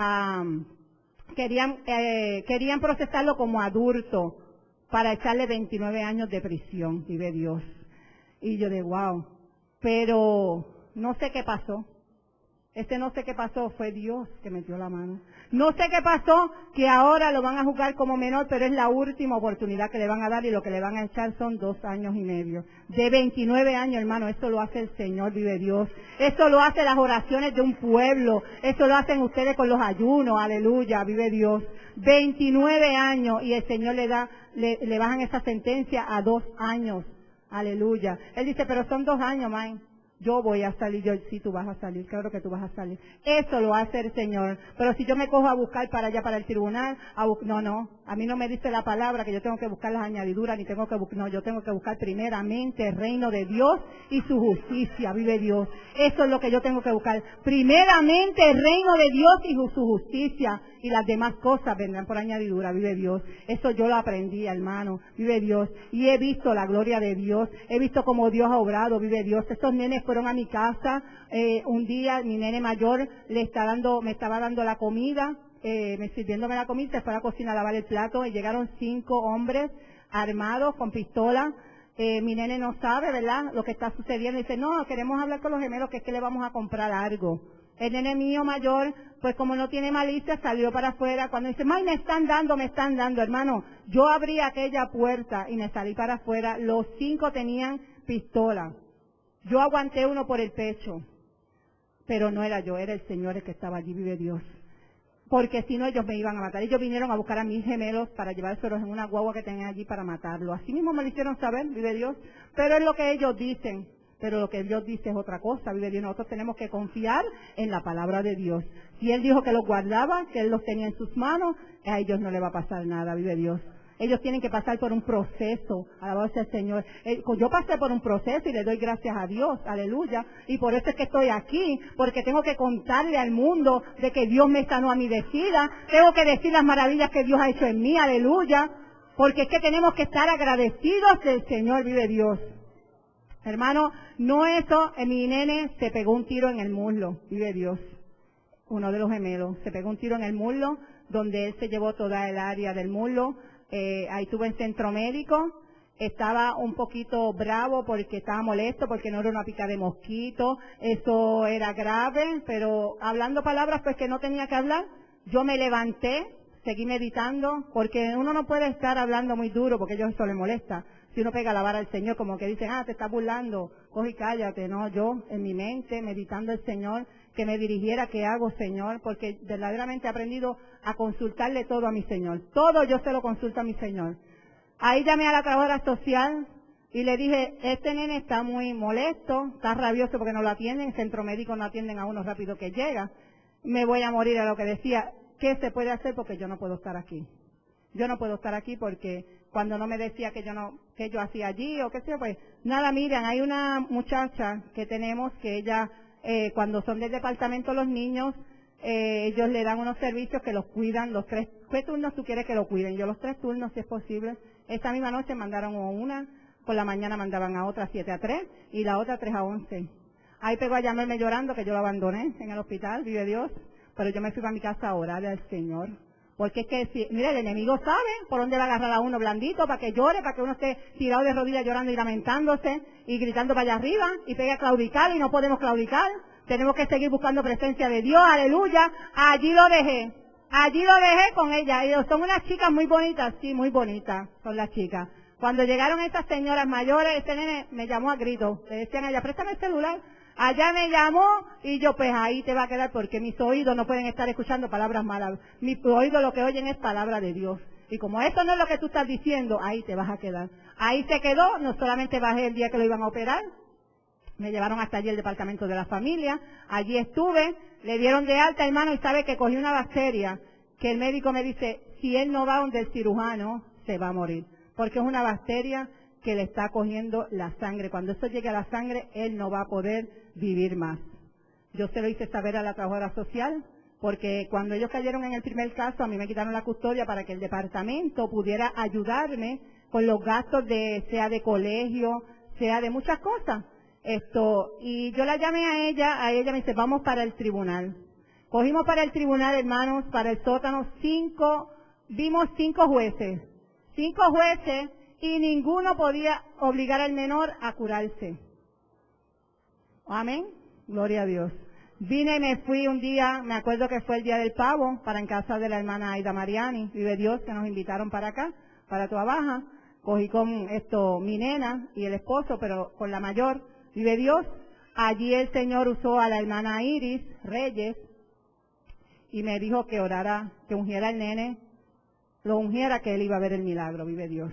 querían procesarlo como adulto para echarle 29 años de prisión, vive Dios. Y yo de wow, pero no sé qué pasó. No sé qué pasó, fue Dios que metió la mano. No sé qué pasó, que ahora lo van a juzgar como menor, pero es la última oportunidad que le van a dar y lo que le van a echar son 2 años y medio. De 29 años, hermano, eso lo hace el Señor, vive Dios. Eso lo hace las oraciones de un pueblo. Eso lo hacen ustedes con los ayunos, aleluya, vive Dios. 29 años y el Señor le bajan esa sentencia a 2 años, aleluya. Él dice, pero son 2 años, man. Yo voy a salir, sí, tú vas a salir, claro que tú vas a salir. Eso lo hace el Señor. Pero si yo me cojo a buscar para allá, para el tribunal, no, a mí no me dice la palabra que yo tengo que buscar las añadiduras, ni tengo que buscar, no, yo tengo que buscar primeramente el reino de Dios y su justicia, vive Dios. Eso es lo que yo tengo que buscar. Primeramente el reino de Dios y su justicia, y las demás cosas vendrán por añadidura, vive Dios. Eso yo lo aprendí, hermano, vive Dios. Y he visto la gloria de Dios, he visto cómo Dios ha obrado, vive Dios. Estos nenes fueron a mi casa, un día mi nene mayor me estaba dando la comida, sirviéndome la comida, se fue a la cocina a lavar el plato y llegaron 5 hombres armados con pistolas. Mi nene no sabe, ¿verdad?, lo que está sucediendo. Dice, no, queremos hablar con los gemelos, que es que le vamos a comprar algo. El nene mío mayor, pues como no tiene malicia, salió para afuera. Cuando dice, ¡ay, me están dando! Hermano, yo abrí aquella puerta y me salí para afuera. Los 5 tenían pistola. Yo aguanté uno por el pecho, pero no era yo, era el Señor el que estaba allí, vive Dios. porque si no ellos me iban a matar. Ellos vinieron a buscar a mis gemelos para llevárselos en una guagua que tenían allí para matarlo. Así mismo me lo hicieron saber, vive Dios. Pero es lo que ellos dicen. Pero lo que Dios dice es otra cosa, vive Dios. Nosotros tenemos que confiar en la palabra de Dios. Si Él dijo que los guardaba, que Él los tenía en sus manos, a ellos no le va a pasar nada, vive Dios. Ellos tienen que pasar por un proceso, alabado sea el Señor. Yo pasé por un proceso y le doy gracias a Dios, aleluya. Y por eso es que estoy aquí, porque tengo que contarle al mundo de que Dios me sanó a mi decida. Tengo que decir las maravillas que Dios ha hecho en mí, aleluya. Porque es que tenemos que estar agradecidos del Señor, vive Dios. Hermano, no eso, mi nene se pegó un tiro en el muslo, vive Dios. Uno de los gemelos se pegó un tiro en el muslo, donde él se llevó toda el área del muslo. Ahí estuve en centro médico, estaba un poquito bravo porque estaba molesto, porque no era una pica de mosquito, eso era grave, pero hablando palabras pues que no tenía que hablar, yo me levanté, seguí meditando, porque uno no puede estar hablando muy duro porque a ellos eso les molesta. Si uno pega la vara al Señor, como que dicen, te estás burlando, coge y cállate. No, yo en mi mente, meditando al Señor, que me dirigiera, ¿qué hago, Señor? Porque verdaderamente he aprendido a consultarle todo a mi Señor. Todo yo se lo consulto a mi Señor. Ahí llamé a la trabajadora social y le dije, este nene está muy molesto, está rabioso porque no lo atienden, en centro médico no atienden a uno rápido que llega. Me voy a morir, a lo que decía. ¿Qué se puede hacer? Porque yo no puedo estar aquí. Yo no puedo estar aquí porque cuando no me decía que yo hacía allí o qué sé yo, pues nada, miren, hay una muchacha que tenemos que ella, cuando son del departamento los niños, ellos le dan unos servicios que los cuidan, los 3, ¿qué turnos tú quieres que lo cuiden? Yo los 3 turnos, si es posible. Esta misma noche mandaron a una, por la mañana mandaban a otra 7 a 3 y la otra 3 a 11. Ahí pegó a llamarme llorando que yo la abandoné en el hospital, vive Dios, pero yo me fui para mi casa a orar al Señor. Porque es que, mira, el enemigo sabe por dónde va a agarrar a uno blandito, para que llore, para que uno esté tirado de rodillas llorando y lamentándose, y gritando para allá arriba, y pegue a claudicar, y no podemos claudicar. Tenemos que seguir buscando presencia de Dios, aleluya. Allí lo dejé con ella. Ellos son unas chicas muy bonitas, sí, muy bonitas son las chicas. Cuando llegaron estas señoras mayores, este nene me llamó a grito. Le decían a ella, préstame el celular. Allá me llamó y yo, pues ahí te va a quedar porque mis oídos no pueden estar escuchando palabras malas. Mis oídos lo que oyen es palabra de Dios. Y como eso no es lo que tú estás diciendo, ahí te vas a quedar. Ahí se quedó, no solamente bajé el día que lo iban a operar, me llevaron hasta allí el departamento de la familia, allí estuve, le dieron de alta, hermano, y sabe que cogí una bacteria, que el médico me dice, si él no va donde el cirujano, se va a morir. Porque es una bacteria que le está cogiendo la sangre. Cuando eso llegue a la sangre, él no va a poder vivir más. Yo se lo hice saber a la trabajadora social, porque cuando ellos cayeron en el primer caso, a mí me quitaron la custodia para que el departamento pudiera ayudarme con los gastos sea de colegio, sea de muchas cosas. Y yo la llamé a ella me dice, vamos para el tribunal. Cogimos para el tribunal, hermanos, para el sótano, vimos 5 jueces. 5 jueces, y ninguno podía obligar al menor a curarse. Amén. Gloria a Dios. Vine y me fui un día, me acuerdo que fue el día del pavo, para en casa de la hermana Aida Mariani, vive Dios, que nos invitaron para acá, para Toa Baja. Cogí con mi nena y el esposo, pero con la mayor, vive Dios. Allí el Señor usó a la hermana Iris Reyes y me dijo que orara, que ungiera al nene, lo ungiera, que él iba a ver el milagro, vive Dios.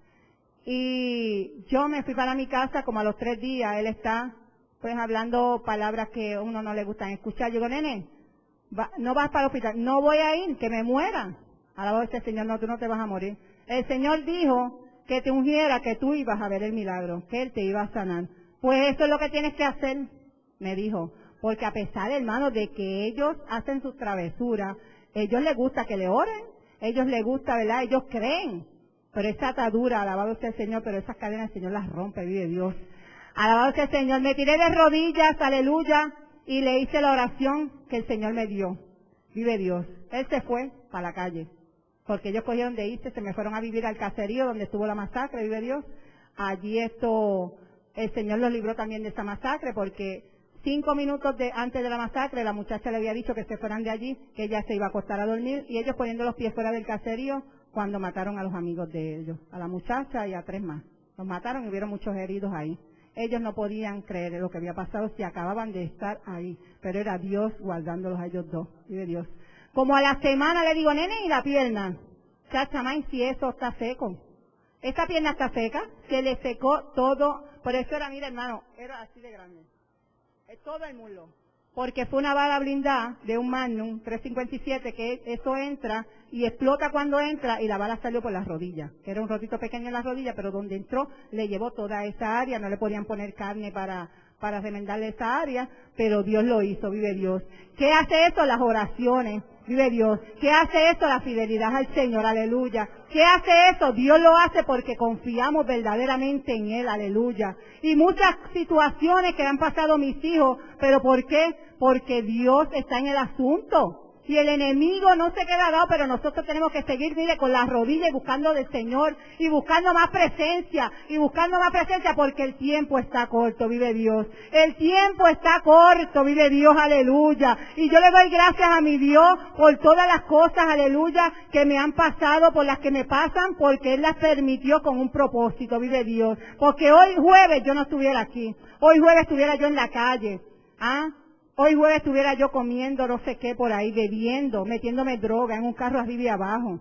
Y yo me fui para mi casa, como a los 3 días, él está pues hablando palabras que a uno no le gustan escuchar. Yo digo, nene, no vas para el hospital, no voy a ir, que me muera. Alabado sea el Señor, no, tú no te vas a morir. El Señor dijo que te ungiera, que tú ibas a ver el milagro, que Él te iba a sanar. Pues eso es lo que tienes que hacer, me dijo. Porque a pesar, hermano, de que ellos hacen sus travesuras, ellos les gusta que le oren, ellos les gusta, ¿verdad? Ellos creen. Pero esa atadura, alabado sea el Señor, pero esas cadenas el Señor las rompe, vive Dios. Alabado sea el Señor. Me tiré de rodillas, aleluya, y le hice la oración que el Señor me dio. Vive Dios. Él se fue para la calle, porque ellos cogieron de irse, se me fueron a vivir al caserío donde estuvo la masacre, vive Dios. Allí el Señor los libró también de esa masacre, porque 5 minutos antes de la masacre, la muchacha le había dicho que se fueran de allí, que ella se iba a acostar a dormir, y ellos poniendo los pies fuera del caserío, cuando mataron a los amigos de ellos, a la muchacha y a 3 más. Los mataron y hubieron muchos heridos ahí. Ellos no podían creer lo que había pasado si acababan de estar ahí, pero era Dios guardándolos a ellos 2, vive Dios. Como a la semana le digo, nene, ¿y la pierna? Chacha, man, si eso está seco. Esta pierna está seca, se le secó todo. Por eso era, mira hermano, era así de grande. Es todo el muslo. Porque fue una bala blindada de un Magnum 357 que eso entra y explota cuando entra y la bala salió por las rodillas. Era un rotito pequeño en las rodillas, pero donde entró le llevó toda esa área. No le podían poner carne para remendarle esa área, pero Dios lo hizo, vive Dios. ¿Qué hace eso? Las oraciones, vive Dios. ¿Qué hace eso? La fidelidad al Señor, aleluya. ¿Qué hace eso? Dios lo hace porque confiamos verdaderamente en Él, aleluya. Y muchas situaciones que han pasado mis hijos, ¿pero por qué? Porque Dios está en el asunto. Y el enemigo no se queda dado, pero nosotros tenemos que seguir, mire, con las rodillas y buscando del Señor, y buscando más presencia, porque el tiempo está corto, vive Dios. El tiempo está corto, vive Dios, aleluya. Y yo le doy gracias a mi Dios por todas las cosas, aleluya, que me han pasado, por las que me pasan, porque Él las permitió con un propósito, vive Dios. Porque hoy jueves yo no estuviera aquí, hoy jueves estuviera yo en la calle, hoy jueves estuviera yo comiendo no sé qué por ahí, bebiendo, metiéndome droga en un carro arriba y abajo,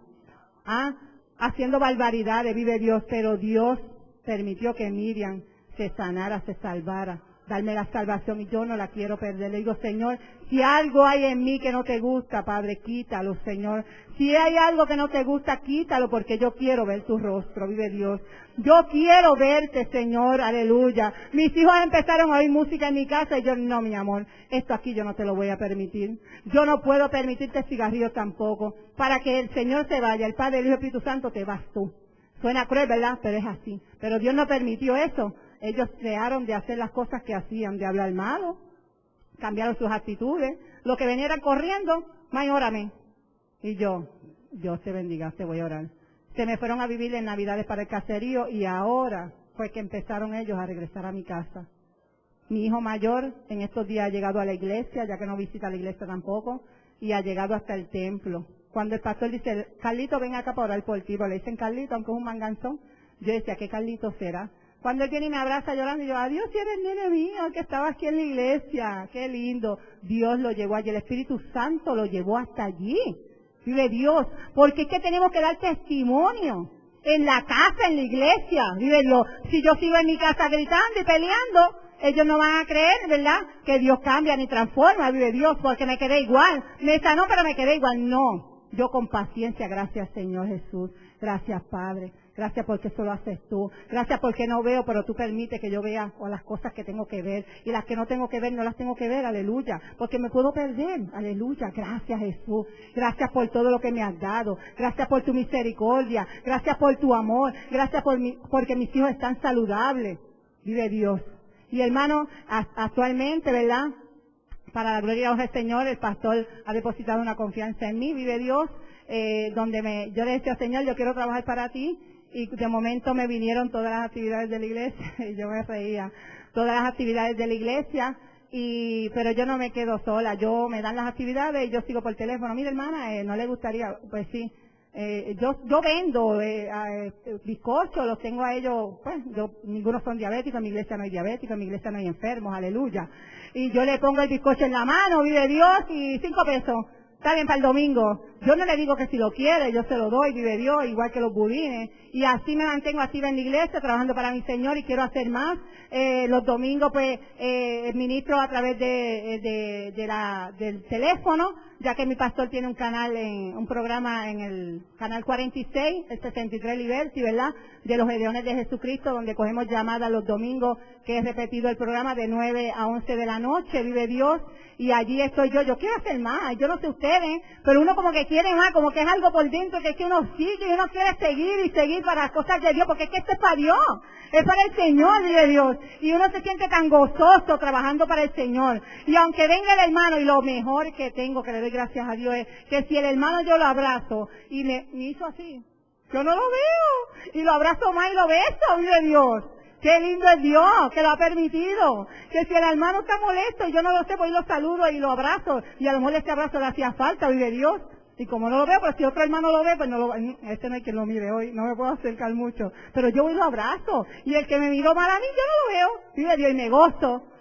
haciendo barbaridades, vive Dios, pero Dios permitió que Miriam se sanara, se salvara, darme la salvación y yo no la quiero perder. Le digo, Señor, si algo hay en mí que no te gusta, Padre, quítalo, Señor. Si hay algo que no te gusta, quítalo, porque yo quiero ver tu rostro, vive Dios. Yo quiero verte, Señor, aleluya. Mis hijos empezaron a oír música en mi casa y yo, no, mi amor, esto aquí yo no te lo voy a permitir. Yo no puedo permitirte cigarrillos tampoco. Para que el Señor se vaya, el Padre, el Hijo y el Espíritu Santo, te vas tú. Suena cruel, ¿verdad? Pero es así. Pero Dios no permitió eso. Ellos dejaron de hacer las cosas que hacían, de hablar malo, cambiaron sus actitudes. Lo que venían corriendo, may, órame. Y yo, Dios te bendiga, te voy a orar. Se me fueron a vivir en Navidades para el caserío y ahora fue que empezaron ellos a regresar a mi casa. Mi hijo mayor en estos días ha llegado a la iglesia, ya que no visita la iglesia tampoco, y ha llegado hasta el templo. Cuando el pastor dice, Carlito, ven acá para orar por ti, le dicen Carlito, aunque es un manganzón, yo decía, ¿qué Carlito será? Cuando él viene y me abraza llorando, y yo, adiós, si eres nene mío, que estaba aquí en la iglesia, qué lindo. Dios lo llevó allí, el Espíritu Santo lo llevó hasta allí. Vive Dios, porque es que tenemos que dar testimonio en la casa, en la iglesia, vive Dios. Si yo sigo en mi casa gritando y peleando, ellos no van a creer, ¿verdad?, que Dios cambia ni transforma, vive Dios, porque me quedé igual. Me sanó, pero me quedé igual. No, yo con paciencia, gracias Señor Jesús, gracias Padre, gracias porque eso lo haces tú, gracias porque no veo, pero tú permites que yo vea o las cosas que tengo que ver, y las que no tengo que ver, no las tengo que ver, aleluya, porque me puedo perder, aleluya, gracias Jesús, gracias por todo lo que me has dado, gracias por tu misericordia, gracias por tu amor, gracias porque mis hijos están saludables, vive Dios. Y hermano, actualmente, ¿verdad?, para la gloria del Señor, el pastor ha depositado una confianza en mí, vive Dios, donde yo le decía, Señor, yo quiero trabajar para ti, y de momento me vinieron todas las actividades de la iglesia, y yo me reía, todas las actividades de la iglesia, pero yo no me quedo sola, me dan las actividades y yo sigo por teléfono, mira hermana, ¿no le gustaría? Pues sí. Yo vendo bizcochos, los tengo a ellos, pues, ninguno son diabéticos, en mi iglesia no hay diabéticos, en mi iglesia no hay enfermos, aleluya. Y yo le pongo el bizcocho en la mano, vive Dios, y 5 pesos. Está bien para el domingo. Yo no le digo que si lo quiere, yo se lo doy, vive Dios, igual que los budines. Y así me mantengo activa en la iglesia, trabajando para mi Señor y quiero hacer más. Los domingos, pues, ministro a través del teléfono, ya que mi pastor tiene un programa en el canal 46, el 63 Liberty, ¿verdad?, de los Gedeones de Jesucristo, donde cogemos llamadas los domingos, que he repetido el programa de 9 a 11 de la noche, vive Dios, y allí estoy yo quiero hacer más, yo no sé ustedes, pero uno como que quiere más, como que es algo por dentro que uno sigue y uno quiere seguir para las cosas de Dios, porque es que esto es para Dios, es para el Señor, vive Dios, y uno se siente tan gozoso trabajando para el Señor, y aunque venga el hermano, y lo mejor que tengo, que le doy gracias a Dios, es que si el hermano yo lo abrazo, y me hizo así, yo no lo veo, y lo abrazo más y lo beso, vive Dios. Qué lindo es Dios, que lo ha permitido. Que si el hermano está molesto y yo no lo sé, pues lo saludo y lo abrazo. Y a lo mejor este abrazo le hacía falta, vive Dios. Y como no lo veo, pues si otro hermano lo ve, pues no lo este no hay quien lo mire hoy, no me puedo acercar mucho. Pero yo voy y lo abrazo. Y el que me miró mal a mí, yo no lo veo. Vive Dios y me gozo.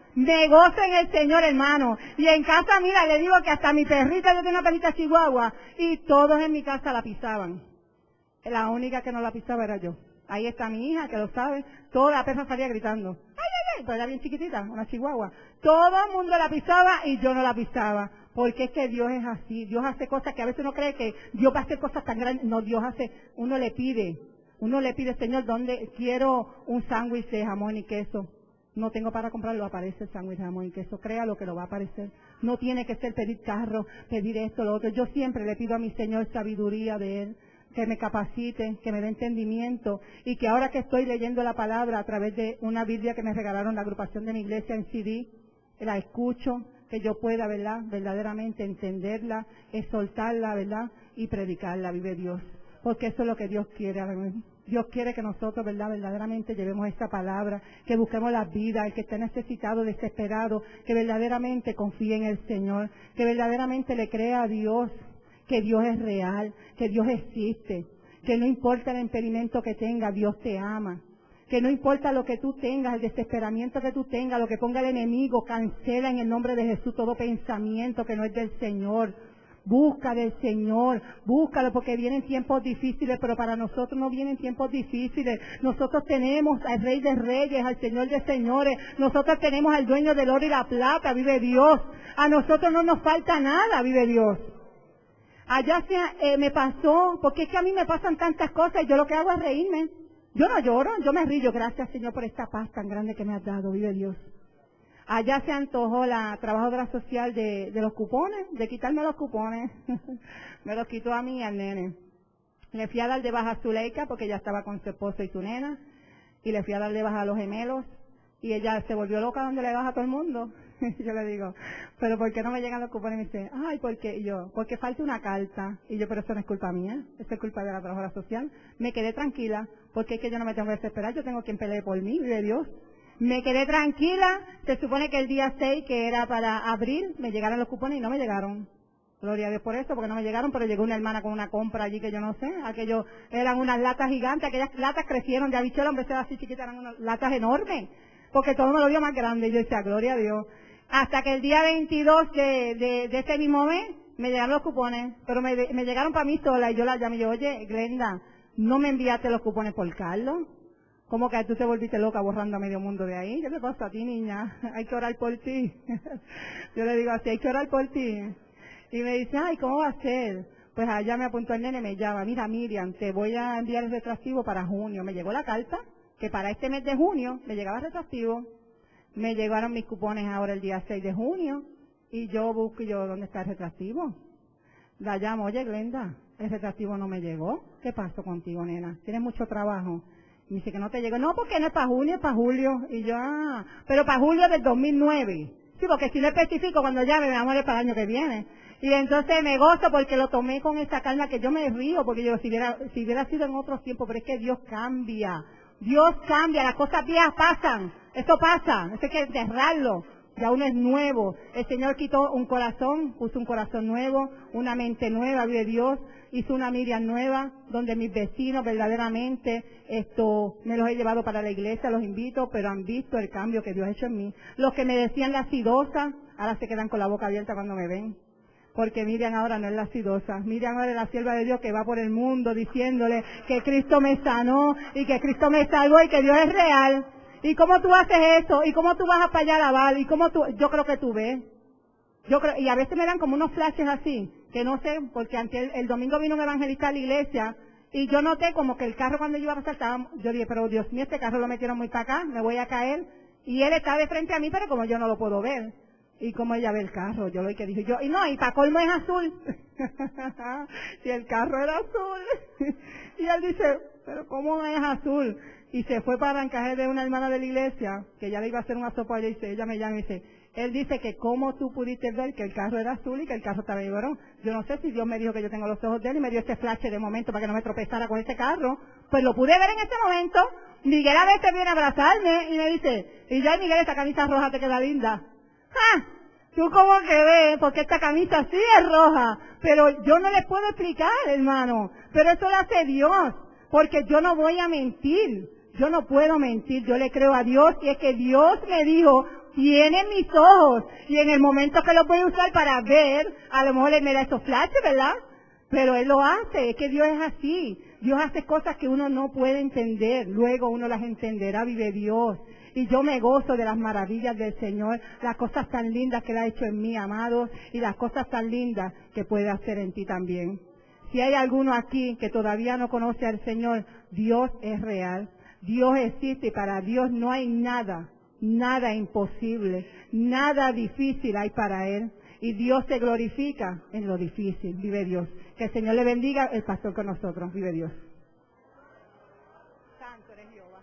Me gozo en el Señor, hermano. Y en casa, mira, le digo que hasta mi perrita, yo tengo una perrita chihuahua, y todos en mi casa la pisaban. La única que no la pisaba era yo. Ahí está mi hija, que lo sabe. Toda la perra salía gritando. ¡Ay, ay, ay! Pues era bien chiquitita, una chihuahua. Todo el mundo la pisaba y yo no la pisaba. Porque es que Dios es así. Dios hace cosas que a veces uno cree que Dios va a hacer cosas tan grandes. No, Dios hace, uno le pide, Señor, ¿dónde quiero un sándwich de jamón y queso? No tengo para comprarlo, aparece el sándwich de jamón y queso. Créalo que lo va a aparecer. No tiene que ser pedir carro, pedir esto, lo otro. Yo siempre le pido a mi Señor sabiduría de Él, que me capacite, que me dé entendimiento, y que ahora que estoy leyendo la palabra a través de una Biblia que me regalaron la agrupación de mi iglesia en CD, la escucho, que yo pueda, ¿verdad?, verdaderamente entenderla, exaltarla, ¿verdad?, y predicarla, vive Dios. Porque eso es lo que Dios quiere. Dios quiere que nosotros, ¿verdad?, verdaderamente llevemos esta palabra, que busquemos la vida, el que esté necesitado, desesperado, que verdaderamente confíe en el Señor, que verdaderamente le crea a Dios, que Dios es real, que Dios existe, que no importa el impedimento que tenga, Dios te ama, que no importa lo que tú tengas, el desesperamiento que tú tengas, lo que ponga el enemigo, cancela en el nombre de Jesús todo pensamiento que no es del Señor. Busca del Señor, búscalo, porque vienen tiempos difíciles, pero para nosotros no vienen tiempos difíciles. Nosotros tenemos al Rey de Reyes, al Señor de Señores, nosotros tenemos al Dueño del oro y la plata, vive Dios. A nosotros no nos falta nada, vive Dios. Allá me pasó, porque es que a mí me pasan tantas cosas y yo lo que hago es reírme. Yo no lloro, yo me río. Gracias, Señor, por esta paz tan grande que me has dado, vive Dios. Allá se antojó la trabajadora social de los cupones, de quitarme los cupones. Me los quitó a mí y al nene. Le fui a dar de baja a Zuleika porque ella estaba con su esposo y su nena. Y le fui a dar de baja a los gemelos. Y ella se volvió loca donde le baja a todo el mundo. Yo le digo, ¿pero por qué no me llegan los cupones? Y me dice, ay, ¿por qué? Y yo, porque falta una carta. Y yo, pero eso no es culpa mía, eso es culpa de la trabajadora social. Me quedé tranquila, porque es que yo no me tengo que desesperar, yo tengo quien pelee por mí, de Dios. Me quedé tranquila, se supone que el día 6, que era para abril, me llegaron los cupones y no me llegaron. Gloria a Dios por eso, porque no me llegaron, pero llegó una hermana con una compra allí que yo no sé, aquellos eran unas latas gigantes, aquellas latas crecieron de habichuela, en vez de ser así chiquitas, eran unas latas enormes, porque todo me lo dio más grande, y yo decía, gloria a Dios. Hasta que el día 22 de ese mismo mes, me llegaron los cupones, pero me llegaron para mí sola, y yo la llamé, y yo, oye, Glenda, ¿no me enviaste los cupones por Carlos? ¿Cómo que tú te volviste loca borrando a medio mundo de ahí? ¿Qué te pasa a ti, niña? Hay que orar por ti. Yo le digo así, hay que orar por ti. Y me dice, ay, ¿cómo va a ser? Pues allá me apuntó el nene, me llama, mira Miriam, te voy a enviar el retroactivo para junio. Me llegó la carta, que para este mes de junio me llegaba el retroactivo. Me llegaron mis cupones ahora el día 6 de junio. Y yo busco, ¿dónde está el retroactivo? La llamo, oye Glenda, el retroactivo no me llegó. ¿Qué pasó contigo, nena? ¿Tienes mucho trabajo? Me dice que no te llegó. No, porque no es para junio, es para julio. Y yo, pero para julio del 2009. Sí, porque si no especifico, cuando llame, mi amor, es para el año que viene. Y entonces me gozo porque lo tomé con esa calma, que yo me río, porque yo, si hubiera sido en otros tiempos, pero es que Dios cambia. Dios cambia, las cosas viejas pasan. Eso pasa, eso hay que enterrarlo. Ya uno es nuevo. El Señor quitó un corazón, puso un corazón nuevo, una mente nueva, vive Dios. Hizo una Miriam nueva, donde mis vecinos verdaderamente me los he llevado para la iglesia, los invito, pero han visto el cambio que Dios ha hecho en mí. Los que me decían la sidosa, ahora se quedan con la boca abierta cuando me ven. Porque Miriam ahora no es la sidosa. Miriam ahora es la sierva de Dios que va por el mundo diciéndole que Cristo me sanó y que Cristo me salvó y que Dios es real. ¿Y cómo tú haces eso? ¿Y cómo tú vas para allá a lavar? ¿Y cómo tú? Yo creo que tú ves. Y a veces me dan como unos flashes así, que no sé, porque el domingo vino un evangelista a la iglesia y yo noté como que el carro cuando yo iba a pasar, yo dije, pero Dios mío, este carro lo metieron muy para acá, me voy a caer. Y él está de frente a mí, pero como yo no lo puedo ver. Y como ella ve el carro, yo lo que dije yo, y para colmo es azul. Y el carro era azul. Y él dice, pero ¿cómo es azul? Y se fue para encajar de una hermana de la iglesia, que ya le iba a hacer una sopa, y ella me llama y dice, él dice que cómo tú pudiste ver que el carro era azul y que el carro estaba negro. Yo no sé si Dios me dijo que yo tengo los ojos de él y me dio ese flash de momento para que no me tropezara con ese carro. Pues lo pude ver en ese momento. Miguel a veces viene a abrazarme y me dice, y ya Miguel, esta camisa roja te queda linda. ¡Ja! ¿Tú cómo que ves? Porque esta camisa sí es roja. Pero yo no les puedo explicar, hermano. Pero eso lo hace Dios. Porque yo no voy a mentir. Yo no puedo mentir. Yo le creo a Dios. Y es que Dios me dijo, tiene mis ojos. Y en el momento que los voy a usar para ver, a lo mejor Él me da esos flashes, ¿verdad? Pero Él lo hace, es que Dios es así. Dios hace cosas que uno no puede entender, luego uno las entenderá, vive Dios. Y yo me gozo de las maravillas del Señor, las cosas tan lindas que Él ha hecho en mí, amados, y las cosas tan lindas que puede hacer en ti también. Si hay alguno aquí que todavía no conoce al Señor, Dios es real, Dios existe y para Dios no hay nada imposible, nada difícil hay para Él. Y Dios se glorifica en lo difícil, vive Dios. Que el Señor le bendiga, el pastor con nosotros, vive Dios. Santo eres Jehová.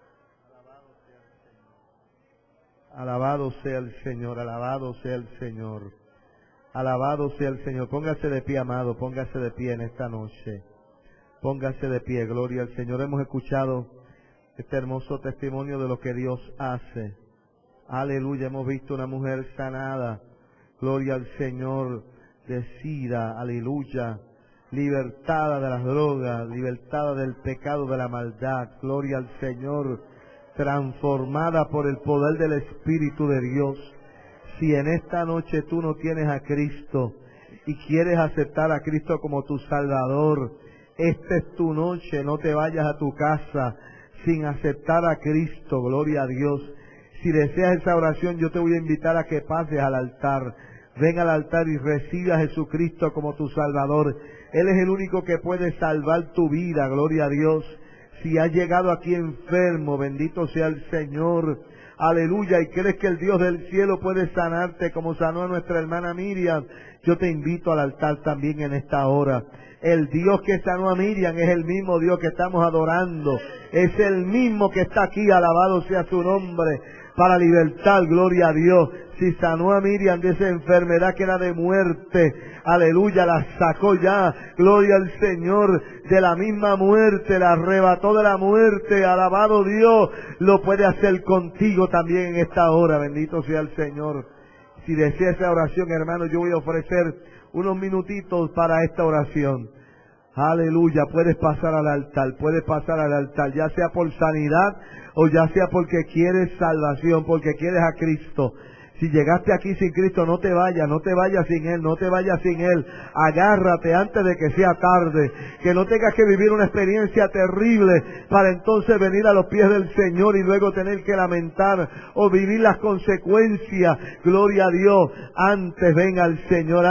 Alabado sea el Señor, alabado sea el Señor. Alabado sea el Señor. Póngase de pie, amado, póngase de pie en esta noche. Póngase de pie, gloria al Señor. Hemos escuchado este hermoso testimonio de lo que Dios hace. Aleluya, hemos visto una mujer sanada. Gloria al Señor, de SIDA, aleluya. Libertada de las drogas, libertada del pecado, de la maldad. Gloria al Señor, transformada por el poder del Espíritu de Dios. Si en esta noche tú no tienes a Cristo y quieres aceptar a Cristo como tu Salvador, esta es tu noche, no te vayas a tu casa sin aceptar a Cristo, gloria a Dios. Si deseas esa oración, yo te voy a invitar a que pases al altar. Ven al altar y recibe a Jesucristo como tu Salvador. Él es el único que puede salvar tu vida, gloria a Dios. Si has llegado aquí enfermo, bendito sea el Señor, aleluya, y crees que el Dios del cielo puede sanarte como sanó a nuestra hermana Miriam, yo te invito al altar también en esta hora. El Dios que sanó a Miriam es el mismo Dios que estamos adorando, es el mismo que está aquí, alabado sea su nombre, para libertar, gloria a Dios. Si sanó a Miriam de esa enfermedad que era de muerte, aleluya, la sacó ya, gloria al Señor, de la misma muerte, la arrebató de la muerte, alabado Dios, lo puede hacer contigo también en esta hora, bendito sea el Señor. Si desea esa oración, hermano, yo voy a ofrecer unos minutitos para esta oración. Aleluya, puedes pasar al altar, ya sea por sanidad o ya sea porque quieres salvación, porque quieres a Cristo. Si llegaste aquí sin Cristo, no te vayas sin Él, agárrate antes de que sea tarde, que no tengas que vivir una experiencia terrible para entonces venir a los pies del Señor y luego tener que lamentar o vivir las consecuencias, gloria a Dios. Antes ven al Señor,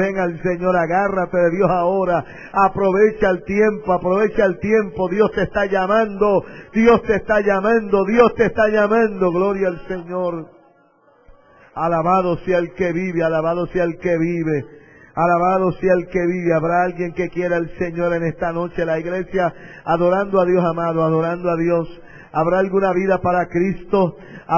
agárrate de Dios ahora, aprovecha el tiempo, Dios te está llamando, gloria al Señor. Alabado sea el que vive, alabado sea el que vive. Habrá alguien que quiera al Señor en esta noche, la iglesia, adorando a Dios, amado, adorando a Dios. ¿Habrá alguna vida para Cristo?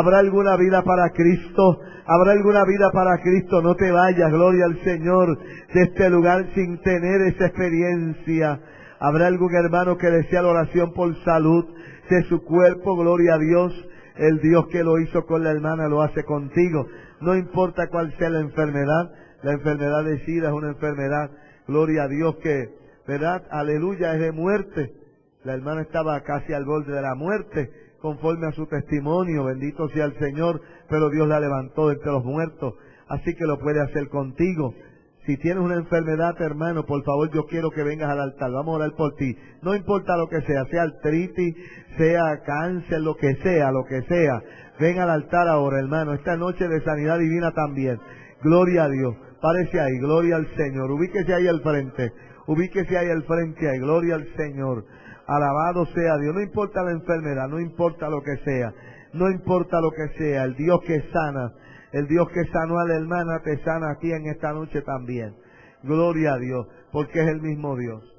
No te vayas, gloria al Señor, de este lugar sin tener esa experiencia. ¿Habrá algún hermano que desea la oración por salud de su cuerpo? Gloria a Dios. El Dios que lo hizo con la hermana lo hace contigo. No importa cuál sea la enfermedad de SIDA es una enfermedad, gloria a Dios, que, ¿verdad? Aleluya, es de muerte. La hermana estaba casi al borde de la muerte, conforme a su testimonio, bendito sea el Señor, pero Dios la levantó de entre los muertos, así que lo puede hacer contigo. Si tienes una enfermedad, hermano, por favor, yo quiero que vengas al altar. Vamos a orar por ti. No importa lo que sea artritis, sea cáncer, lo que sea. Ven al altar ahora, hermano. Esta noche de sanidad divina también. Gloria a Dios. Párese ahí, gloria al Señor. Ubíquese ahí al frente. Ahí, gloria al Señor. Alabado sea Dios. No importa la enfermedad, no importa lo que sea. El Dios que sana. El Dios que sanó a la hermana te sana a ti en esta noche también. Gloria a Dios, porque es el mismo Dios.